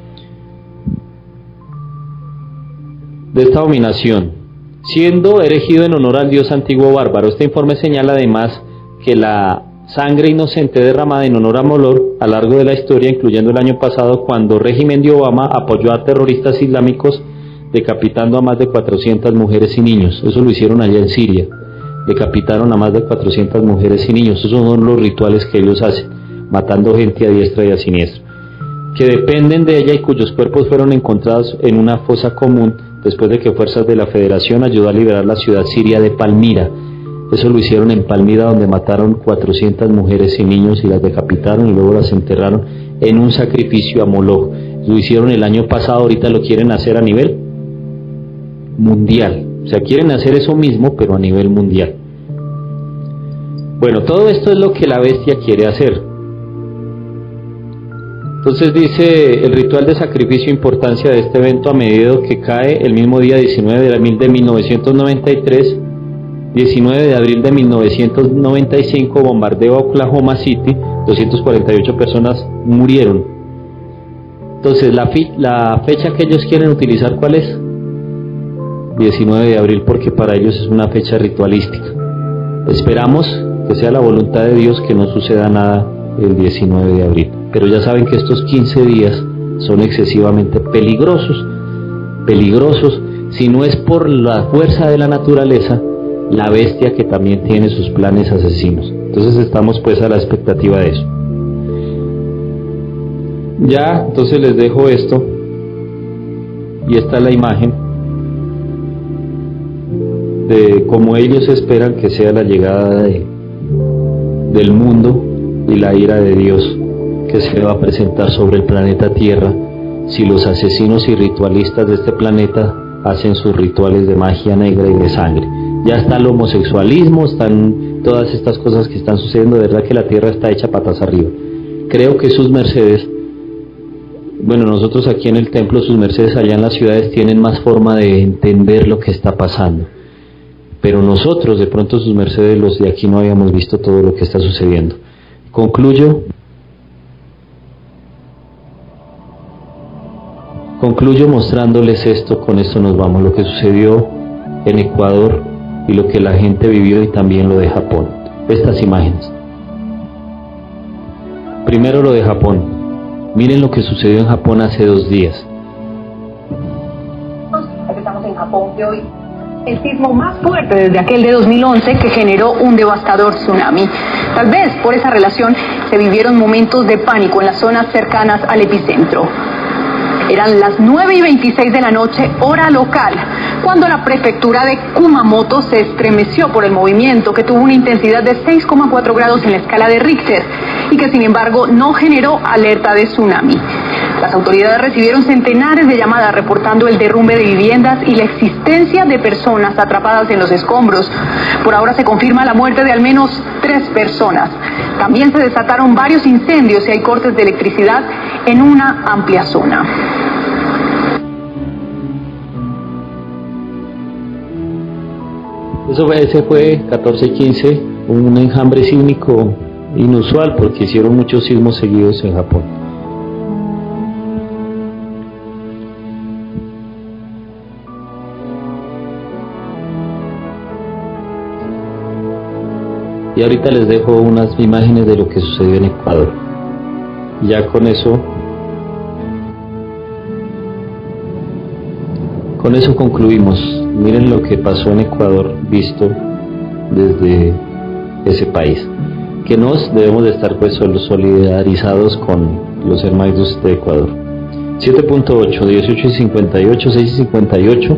S2: de esta abominación, siendo erigido en honor al dios antiguo bárbaro. Este informe señala además que la sangre inocente derramada en honor a Moloch a lo largo de la historia, incluyendo el año pasado, cuando el régimen de Obama apoyó a terroristas islámicos decapitando a más de 400 mujeres y niños. Eso lo hicieron allá en Siria, decapitaron a más de 400 mujeres y niños. Esos son los rituales que ellos hacen, matando gente a diestra y a siniestra, que dependen de ella y cuyos cuerpos fueron encontrados en una fosa común después de que fuerzas de la Federación ayudó a liberar la ciudad siria de Palmira. Eso lo hicieron en Palmira, donde mataron 400 mujeres y niños y las decapitaron y luego las enterraron en un sacrificio a Moloch. Lo hicieron el año pasado, ahorita lo quieren hacer a nivel mundial. O sea, quieren hacer eso mismo, pero a nivel mundial. Bueno, todo esto es lo que la bestia quiere hacer. Entonces dice el ritual de sacrificio, importancia de este evento a medida que cae el mismo día 19 de abril de 1993, 19 de abril de 1995, bombardeo a Oklahoma City, 248 personas murieron. Entonces la fecha que ellos quieren utilizar, ¿cuál es? 19 de abril, porque para ellos es una fecha ritualística. Esperamos que sea la voluntad de Dios que no suceda nada el 19 de abril. Pero ya saben que estos 15 días son excesivamente peligrosos, si no es por la fuerza de la naturaleza, la bestia que también tiene sus planes asesinos. Entonces estamos pues a la expectativa de eso. Ya, entonces les dejo esto, y esta es la imagen de cómo ellos esperan que sea la llegada del mundo y la ira de Dios que se va a presentar sobre el planeta Tierra si los asesinos y ritualistas de este planeta hacen sus rituales de magia negra y de sangre. Ya está el homosexualismo, están todas estas cosas que están sucediendo, de verdad que la Tierra está hecha patas arriba. Creo que sus mercedes, bueno, nosotros aquí en el templo, sus mercedes allá en las ciudades tienen más forma de entender lo que está pasando, pero nosotros de pronto sus mercedes, los de aquí, no habíamos visto todo lo que está sucediendo. Concluyo mostrándoles esto, con esto nos vamos, lo que sucedió en Ecuador y lo que la gente vivió, y también lo de Japón. Estas imágenes. Primero lo de Japón. Miren lo que sucedió en Japón hace 2 días.
S8: Estamos en Japón de hoy. El sismo más fuerte desde aquel de 2011 que generó un devastador tsunami. Tal vez por esa relación se vivieron momentos de pánico en las zonas cercanas al epicentro. Eran las 9:26 de la noche, hora local, cuando la prefectura de Kumamoto se estremeció por el movimiento, que tuvo una intensidad de 6,4 grados en la escala de Richter y que sin embargo no generó alerta de tsunami. Las autoridades recibieron centenares de llamadas reportando el derrumbe de viviendas y la existencia de personas atrapadas en los escombros. Por ahora se confirma la muerte de al menos 3 personas. También se desataron varios incendios y hay cortes de electricidad en una amplia zona.
S2: Ese fue 14 y 15, un enjambre sísmico inusual porque hicieron muchos sismos seguidos en Japón. Y ahorita les dejo unas imágenes de lo que sucedió en Ecuador. Ya con eso concluimos. Miren lo que pasó en Ecuador visto desde ese país. Que nos debemos de estar pues solidarizados con los hermanos de Ecuador. 7.8, 18 y 58, 6 y 58.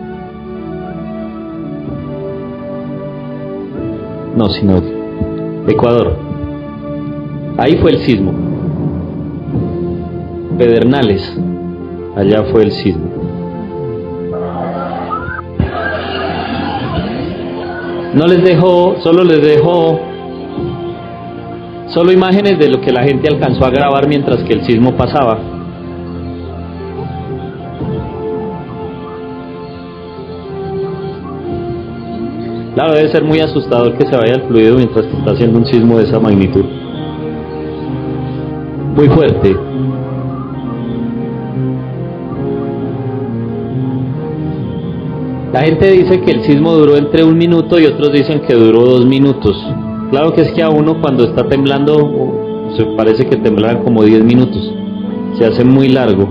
S2: No, sino Ecuador. Ahí fue el sismo. Pedernales. Allá fue el sismo. No les dejo, solo imágenes de lo que la gente alcanzó a grabar mientras que el sismo pasaba. Claro, debe ser muy asustador que se vaya el fluido mientras que está haciendo un sismo de esa magnitud. Muy fuerte. La gente dice que el sismo duró entre 1 minuto y otros dicen que duró 2 minutos. Claro que es que a uno cuando está temblando, se parece que temblaran como 10 minutos. Se hace muy largo.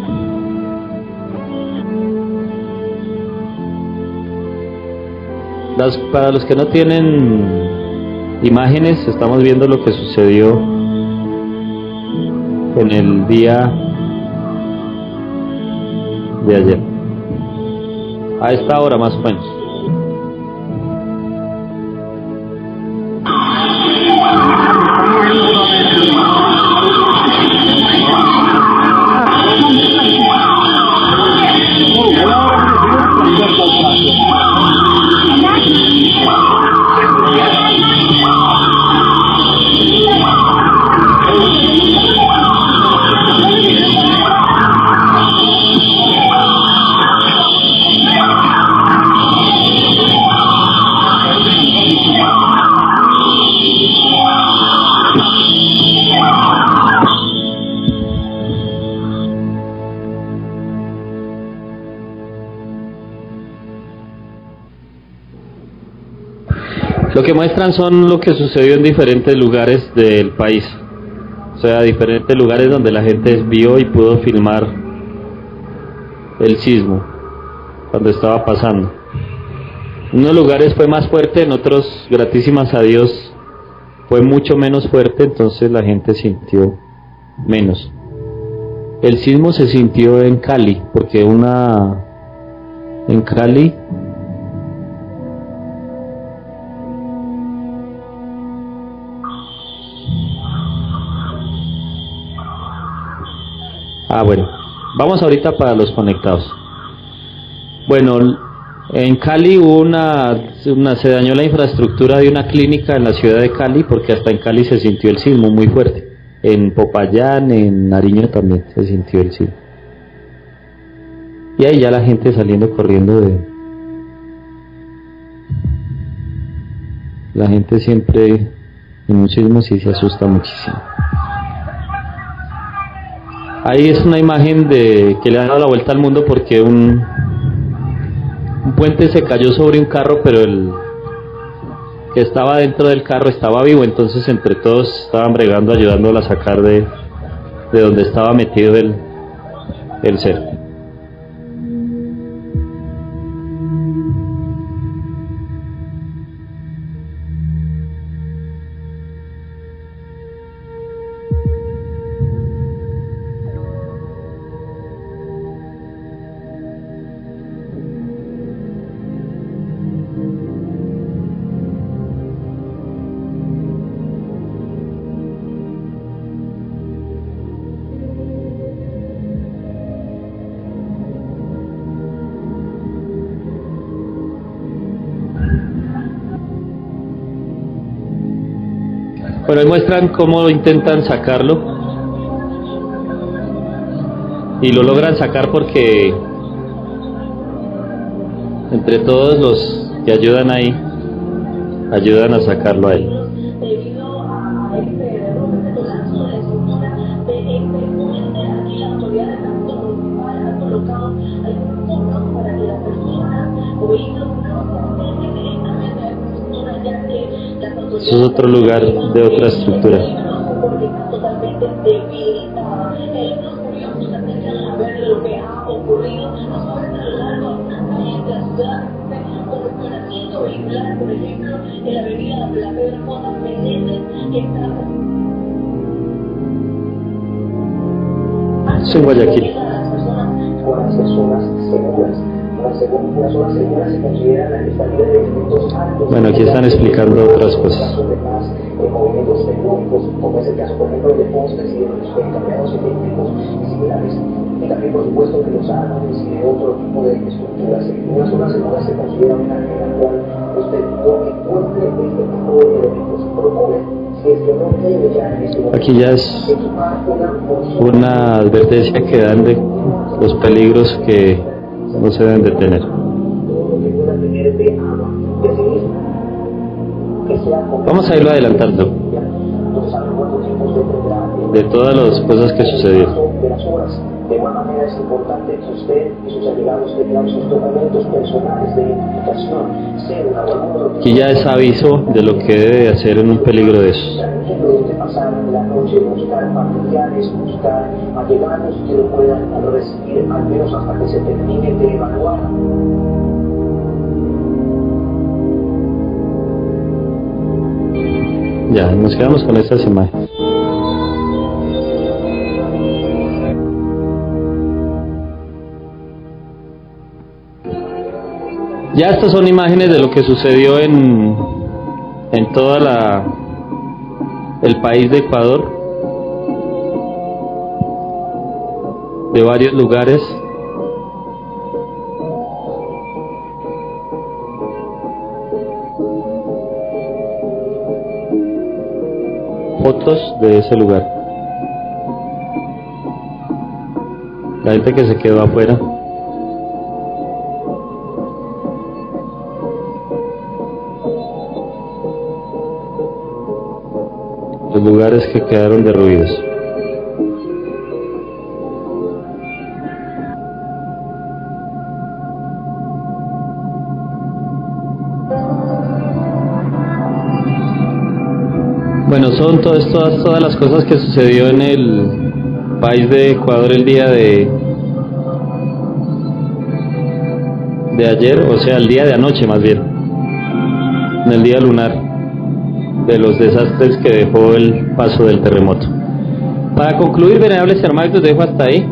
S2: Para los que no tienen imágenes, estamos viendo lo que sucedió en el día de ayer. A esta hora más o menos. Lo que muestran son lo que sucedió en diferentes lugares del país, o sea, diferentes lugares donde la gente vio y pudo filmar el sismo cuando estaba pasando. En unos lugares fue más fuerte, en otros, gratísimas a Dios, fue mucho menos fuerte, entonces la gente sintió menos. El sismo se sintió en Cali, porque en Cali bueno, vamos ahorita para los conectados. Bueno, en Cali hubo se dañó la infraestructura de una clínica en la ciudad de Cali, porque hasta en Cali se sintió el sismo muy fuerte. En Popayán, en Nariño también se sintió el sismo. Y ahí ya la gente saliendo corriendo La gente siempre en un sismo sí se asusta muchísimo. Ahí es una imagen que le ha dado la vuelta al mundo porque un puente se cayó sobre un carro, pero el que estaba dentro del carro estaba vivo, entonces entre todos estaban bregando, ayudándolo a sacar de donde estaba metido el ser. Bueno, ahí muestran cómo intentan sacarlo y lo logran sacar porque entre todos los que ayudan ahí, ayudan a sacarlo ahí. Eso es otro lugar de otra estructura. Es en Guayaquil. Bueno, aquí están explicando otras cosas. Movimientos tectónicos, como es el caso, por ejemplo, de fondos presidentes cambiados eléctricos y similares, y también, por supuesto, que los árboles y de otro tipo de estructuras. Una zona segura se considera una área en la cual usted no encuentre este tipo de elementos. Procure, si es que no tiene ya en este momento. Aquí ya es una advertencia que dan de los peligros que no se deben de tener. Vamos a irlo adelantando de todas las cosas que sucedieron. De igual manera es importante que usted y sus allegados tengan sus documentos personales de identificación, cédula o algún otro. Aquí ya es aviso de lo que debe hacer en un peligro de esos. De pasar la noche, buscar familiares, buscar allegados que lo puedan recibir al menos hasta que se termine de evaluar. Ya, nos quedamos con estas imágenes. Ya estas son imágenes de lo que sucedió en toda el país de Ecuador, de varios lugares. Fotos de ese lugar. La gente que se quedó afuera. Los lugares que quedaron derruidos. Bueno, son todas las cosas que sucedió en el país de Ecuador el día de ayer, o sea, el día de anoche más bien, en el día lunar, de los desastres que dejó el paso del terremoto. Para concluir, venerables hermanos, los dejo hasta ahí.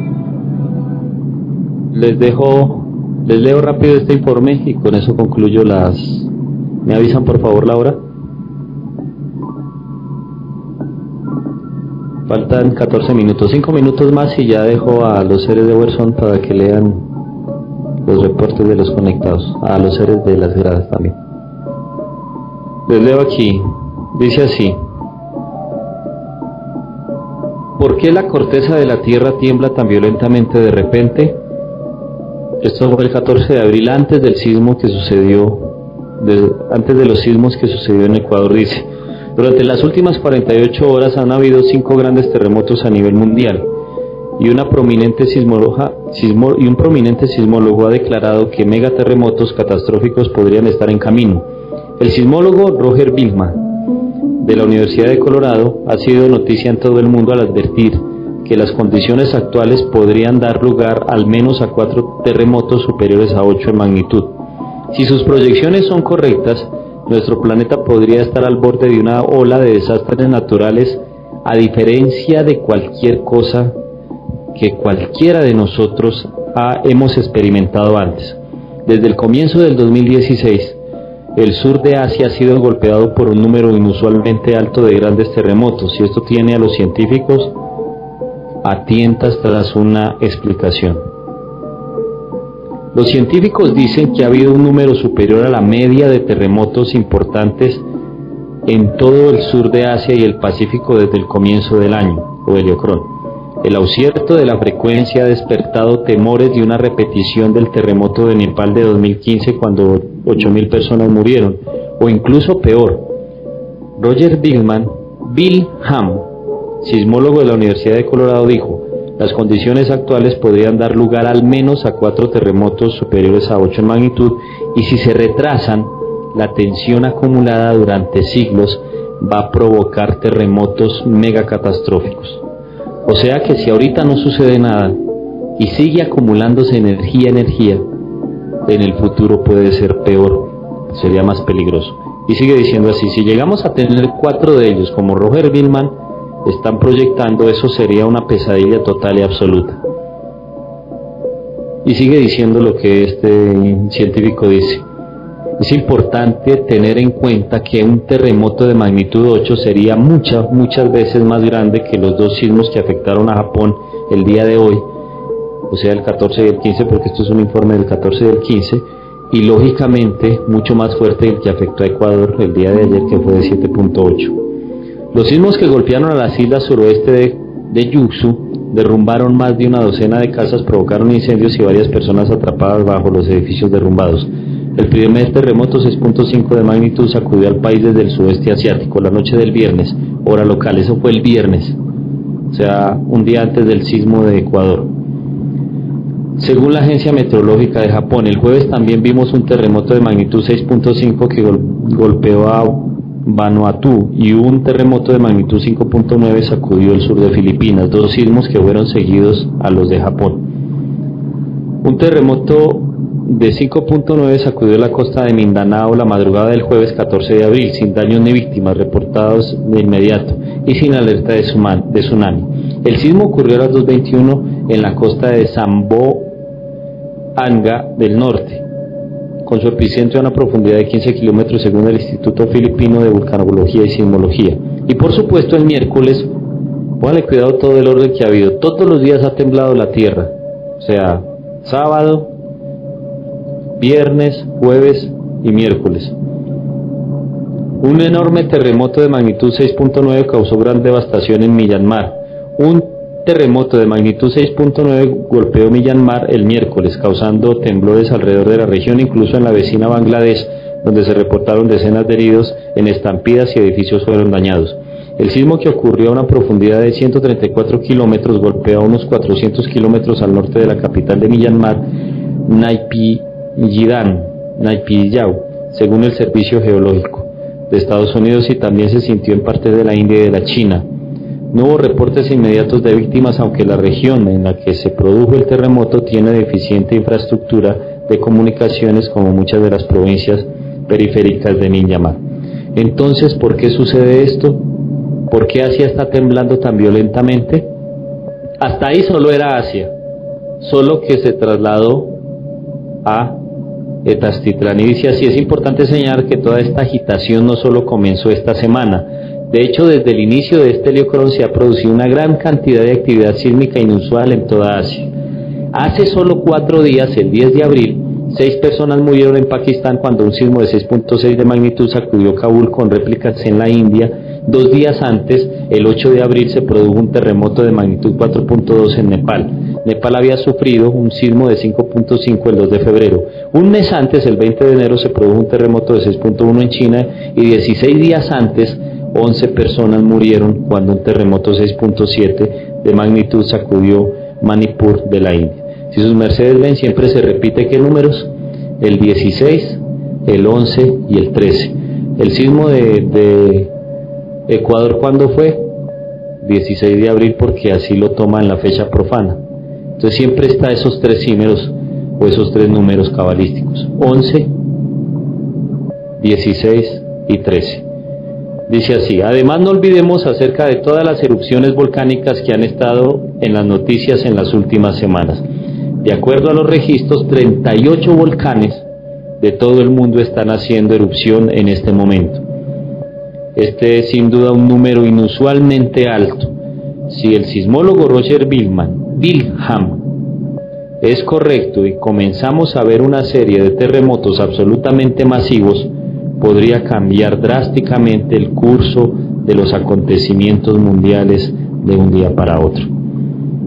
S2: Les leo rápido este informe y con eso concluyo ¿Me avisan por favor la hora? Faltan 14 minutos, 5 minutos más y ya dejo a los seres de Overson para que lean los reportes de los conectados, a los seres de las gradas también. Les leo aquí, dice así: ¿por qué la corteza de la Tierra tiembla tan violentamente de repente? Esto fue el 14 de abril, antes del sismo que sucedió, antes de los sismos que sucedió en Ecuador. Dice: durante las últimas 48 horas han habido 5 grandes terremotos a nivel mundial y un prominente sismólogo ha declarado que megaterremotos catastróficos podrían estar en camino. El sismólogo Roger Billman, de la Universidad de Colorado, ha sido noticia en todo el mundo al advertir que las condiciones actuales podrían dar lugar al menos a 4 terremotos superiores a 8 en magnitud. Si sus proyecciones son correctas, nuestro planeta podría estar al borde de una ola de desastres naturales, a diferencia de cualquier cosa que cualquiera de nosotros hemos experimentado antes. Desde el comienzo del 2016, el sur de Asia ha sido golpeado por un número inusualmente alto de grandes terremotos, y esto tiene a los científicos a tientas tras una explicación. Los científicos dicen que ha habido un número superior a la media de terremotos importantes en todo el sur de Asia y el Pacífico desde el comienzo del año, o heliocrón. El acierto de la frecuencia ha despertado temores de una repetición del terremoto de Nepal de 2015 cuando 8.000 personas murieron, o incluso peor. Roger Bilham, sismólogo de la Universidad de Colorado, dijo: las condiciones actuales podrían dar lugar al menos a 4 terremotos superiores a 8 en magnitud, y si se retrasan, la tensión acumulada durante siglos va a provocar terremotos megacatastróficos. O sea que si ahorita no sucede nada y sigue acumulándose energía, en el futuro puede ser peor, sería más peligroso. Y sigue diciendo así: si llegamos a tener 4 de ellos, como Roger Bilham están proyectando, eso sería una pesadilla total y absoluta. Y sigue diciendo lo que este científico dice: es importante tener en cuenta que un terremoto de magnitud 8 sería muchas veces más grande que los 2 sismos que afectaron a Japón el día de hoy, o sea el 14 y el 15, porque esto es un informe del 14 y del 15, y lógicamente mucho más fuerte el que afectó a Ecuador el día de ayer, que fue de 7.8. Los sismos que golpearon a las islas suroeste de Yuzu derrumbaron más de una docena de casas, provocaron incendios y varias personas atrapadas bajo los edificios derrumbados. El primer terremoto 6.5 de magnitud sacudió al país desde el sudeste asiático la noche del viernes, hora local. Eso fue el viernes, o sea, un día antes del sismo de Ecuador. Según la agencia meteorológica de Japón, el jueves también vimos un terremoto de magnitud 6.5 que golpeó a Vanuatu, y un terremoto de magnitud 5.9 sacudió el sur de Filipinas, 2 sismos que fueron seguidos a los de Japón. Un terremoto de 5.9 sacudió la costa de Mindanao la madrugada del jueves 14 de abril, sin daños ni víctimas reportados de inmediato y sin alerta de tsunami. El sismo ocurrió a las 2:21 en la costa de Zamboanga del norte, con su epicentro a una profundidad de 15 kilómetros según el Instituto Filipino de Vulcanología y Sismología. Y por supuesto el miércoles, póngale cuidado todo el orden que ha habido, todos los días ha temblado la tierra, o sea, sábado, viernes, jueves y miércoles. Un enorme terremoto de magnitud 6.9 causó gran devastación en Myanmar. Un terremoto de magnitud 6.9 golpeó Myanmar el miércoles, causando temblores alrededor de la región, incluso en la vecina Bangladesh, donde se reportaron decenas de heridos en estampidas y edificios fueron dañados. El sismo, que ocurrió a una profundidad de 134 kilómetros, golpeó a unos 400 kilómetros al norte de la capital de Myanmar, Naypyidaw, según el Servicio Geológico de Estados Unidos, y también se sintió en parte de la India y de la China. No hubo reportes inmediatos de víctimas, aunque la región en la que se produjo el terremoto tiene deficiente infraestructura de comunicaciones, como muchas de las provincias periféricas de Myanmar. Entonces, ¿por qué sucede esto? ¿Por qué Asia está temblando tan violentamente? Hasta ahí solo era Asia, solo que se trasladó a Tezcatlipoca. Y dice así: es importante señalar que toda esta agitación no solo comenzó esta semana. De hecho, desde el inicio de este heliocrón se ha producido una gran cantidad de actividad sísmica inusual en toda Asia. Hace solo 4 días, el 10 de abril, 6 personas murieron en Pakistán cuando un sismo de 6.6 de magnitud sacudió Kabul, con réplicas en la India. 2 días antes, el 8 de abril, se produjo un terremoto de magnitud 4.2 en Nepal. Nepal había sufrido un sismo de 5.5 el 2 de febrero. Un mes antes, el 20 de enero, se produjo un terremoto de 6.1 en China, y 16 días antes, 11 personas murieron cuando un terremoto 6.7 de magnitud sacudió Manipur de la India. Si sus mercedes ven, siempre se repite ¿qué números? El 16, el 11 y el 13. El sismo de Ecuador, ¿cuándo fue? 16 de abril, porque así lo toma en la fecha profana. Entonces siempre está esos 3 símeros o esos 3 números cabalísticos: 11, 16 y 13. Dice así: además, no olvidemos acerca de todas las erupciones volcánicas que han estado en las noticias en las últimas semanas. De acuerdo a los registros, 38 volcanes de todo el mundo están haciendo erupción en este momento. Este es sin duda un número inusualmente alto. Si el sismólogo Roger Bilham es correcto y comenzamos a ver una serie de terremotos absolutamente masivos, podría cambiar drásticamente el curso de los acontecimientos mundiales de un día para otro.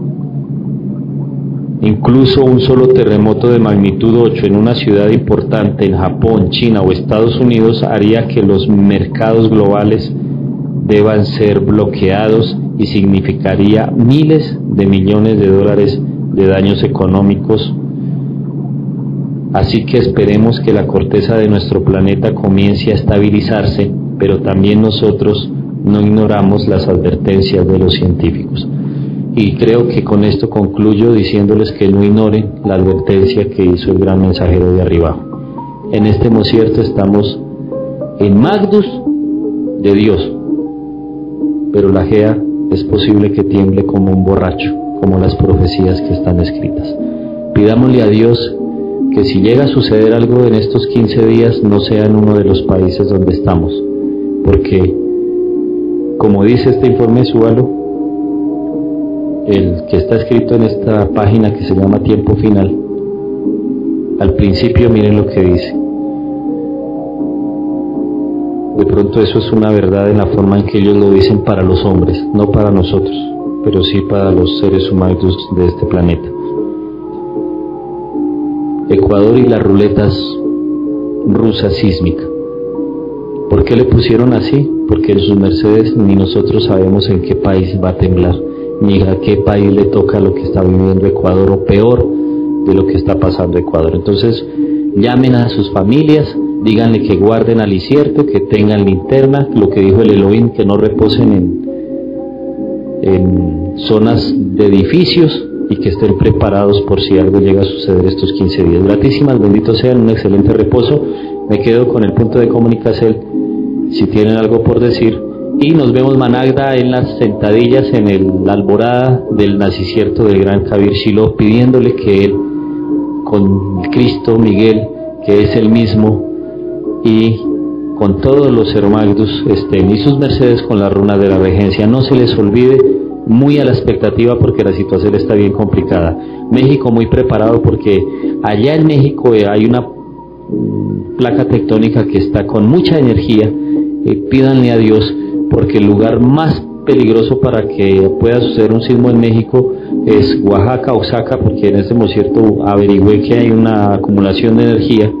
S2: Incluso un solo terremoto de magnitud 8 en una ciudad importante en Japón, China o Estados Unidos haría que los mercados globales deban ser bloqueados y significaría miles de millones de dólares de daños económicos. Así que esperemos que la corteza de nuestro planeta comience a estabilizarse, pero también nosotros no ignoramos las advertencias de los científicos. Y creo que con esto concluyo diciéndoles que no ignoren la advertencia que hizo el gran mensajero de arriba. En este desierto estamos en Magdus de Dios, pero la GEA es posible que tiemble como un borracho, como las profecías que están escritas. Pidámosle a Dios que si llega a suceder algo en estos 15 días no sea en uno de los países donde estamos, porque como dice este informe, súbalo, el que está escrito en esta página que se llama Tiempo Final, al principio miren lo que dice. De pronto eso es una verdad en la forma en que ellos lo dicen para los hombres, no para nosotros, pero sí para los seres humanos de este planeta. Ecuador y las ruletas rusas sísmica. ¿Por qué le pusieron así? Porque en sus mercedes ni nosotros sabemos en qué país va a temblar, ni a qué país le toca lo que está viviendo Ecuador, o peor de lo que está pasando Ecuador. Entonces llamen a sus familias, díganle que guarden al incierto, que tengan linterna, lo que dijo el Elohim, que no reposen en zonas de edificios y que estén preparados por si algo llega a suceder estos 15 días. Gratísimas, benditos sean, un excelente reposo. Me quedo con el punto de comunicación si tienen algo por decir, y nos vemos Managda en las sentadillas en la alborada del nacicierto del gran Kabir Shiloh, pidiéndole que él, con Cristo Miguel, que es el mismo, y con todos los hermagdus estén, y sus mercedes con la runa de la regencia. No se les olvide, muy a la expectativa porque la situación está bien complicada. México muy preparado porque allá en México hay una placa tectónica que está con mucha energía. Pídanle a Dios, porque el lugar más peligroso para que pueda suceder un sismo en México es Oaxaca, Oaxaca, porque en este desierto averigüé que hay una acumulación de energía,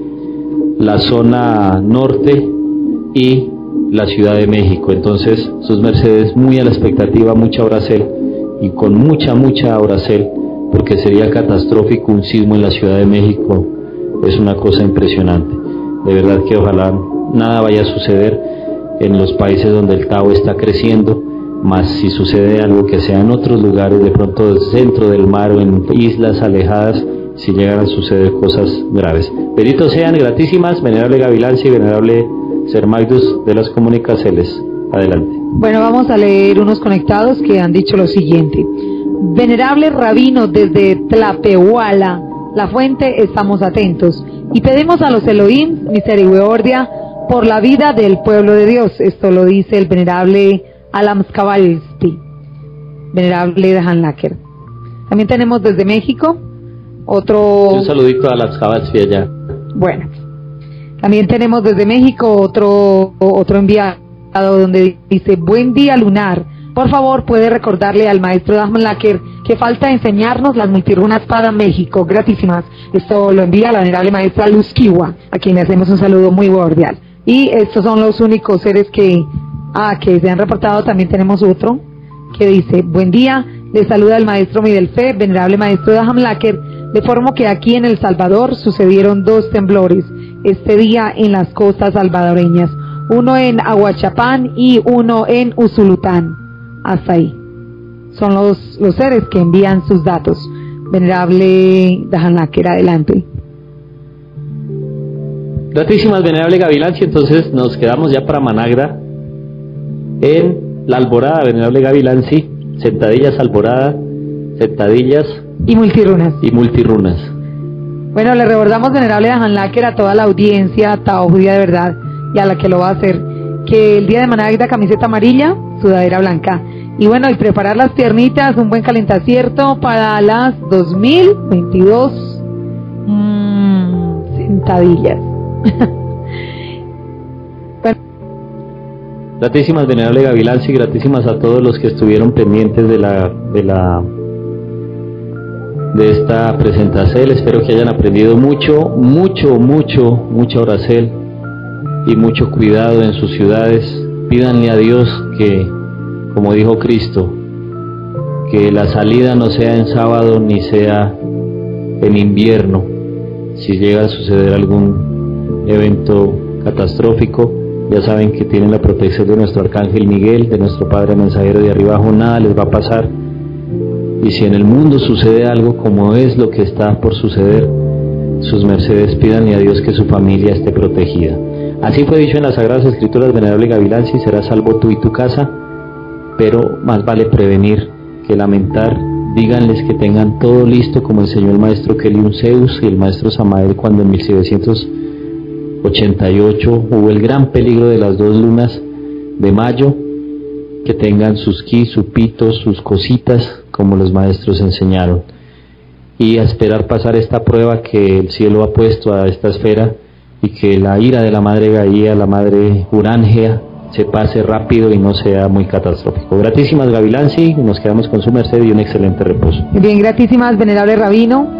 S2: la zona norte y la Ciudad de México. Entonces sus mercedes muy a la expectativa, mucha oracel, y con mucha oracel, porque sería catastrófico un sismo en la Ciudad de México. Es una cosa impresionante, de verdad que ojalá nada vaya a suceder en los países donde el Tao está creciendo, más si sucede algo que sea en otros lugares, de pronto centro del mar o en islas alejadas, si llegan a suceder cosas graves. Benditos sean, gratísimas, venerable Gavilancia y venerable Ser Magdus de las comunicaciones. Adelante.
S1: Bueno, vamos a leer unos conectados que han dicho lo siguiente. Venerable Rabino desde Tlapehuala, La Fuente, estamos atentos y pedimos a los Elohim misericordia por la vida del pueblo de Dios. Esto lo dice el venerable Alam Skabalsti, venerable Dahan Laker. También tenemos desde México otro...
S2: Un saludito a las Skabalsti allá.
S1: Bueno, también tenemos desde México otro enviado donde dice: buen día lunar, por favor puede recordarle al maestro Dahan Laker que falta enseñarnos las multirunas para México, gratísimas. Esto lo envía la venerable maestra Luz Kiwa, a quien le hacemos un saludo muy cordial. Y estos son los únicos seres que se han reportado. También tenemos otro que dice: buen día, le saluda el maestro Miguel Fe, venerable maestro Dahan Laker. Le informo que aquí en El Salvador sucedieron 2 temblores este día en las costas salvadoreñas, uno en Aguachapán y uno en Usulután. Hasta ahí son los seres que envían sus datos. Venerable Dahan Laker, adelante.
S2: Gratísimas, venerable Gavilancia. Entonces nos quedamos ya para Managra en la alborada, venerable Gavilanci, sentadillas alborada, sentadillas
S1: y multirunas.
S2: Bueno,
S1: le recordamos, venerable Dahan Laker, a toda la audiencia Tao judía de verdad y a la que lo va a hacer, que el día de Managra camiseta amarilla, sudadera blanca, y bueno, y preparar las piernitas, un buen calentacierto para las 2022 sentadillas. Bueno.
S2: Gratísimas, venerable Gavilancia, y gratísimas a todos los que estuvieron pendientes de de esta presentación. Espero que hayan aprendido mucha oracel y mucho cuidado en sus ciudades. Pídanle a Dios que, como dijo Cristo, que la salida no sea en sábado ni sea en invierno. Si llega a suceder algún evento catastrófico, ya saben que tienen la protección de nuestro Arcángel Miguel, de nuestro Padre Mensajero de arriba abajo, nada les va a pasar. Y si en el mundo sucede algo como es lo que está por suceder, sus mercedes pídanle a Dios que su familia esté protegida. Así fue dicho en las Sagradas Escrituras, venerable Gavilansi, serás salvo tú y tu casa, pero más vale prevenir que lamentar. Díganles que tengan todo listo, como enseñó el maestro Keliun Zeus y el maestro Samael cuando en 1788 hubo el gran peligro de las 2 lunas de mayo, que tengan sus ki, sus pitos, sus cositas, como los maestros enseñaron, y a esperar pasar esta prueba que el cielo ha puesto a esta esfera, y que la ira de la madre Gaia, la madre Urángea, se pase rápido y no sea muy catastrófico. Gratísimas Gavilansi, nos quedamos con su merced y un excelente reposo.
S1: Bien, gratísimas venerable Rabino.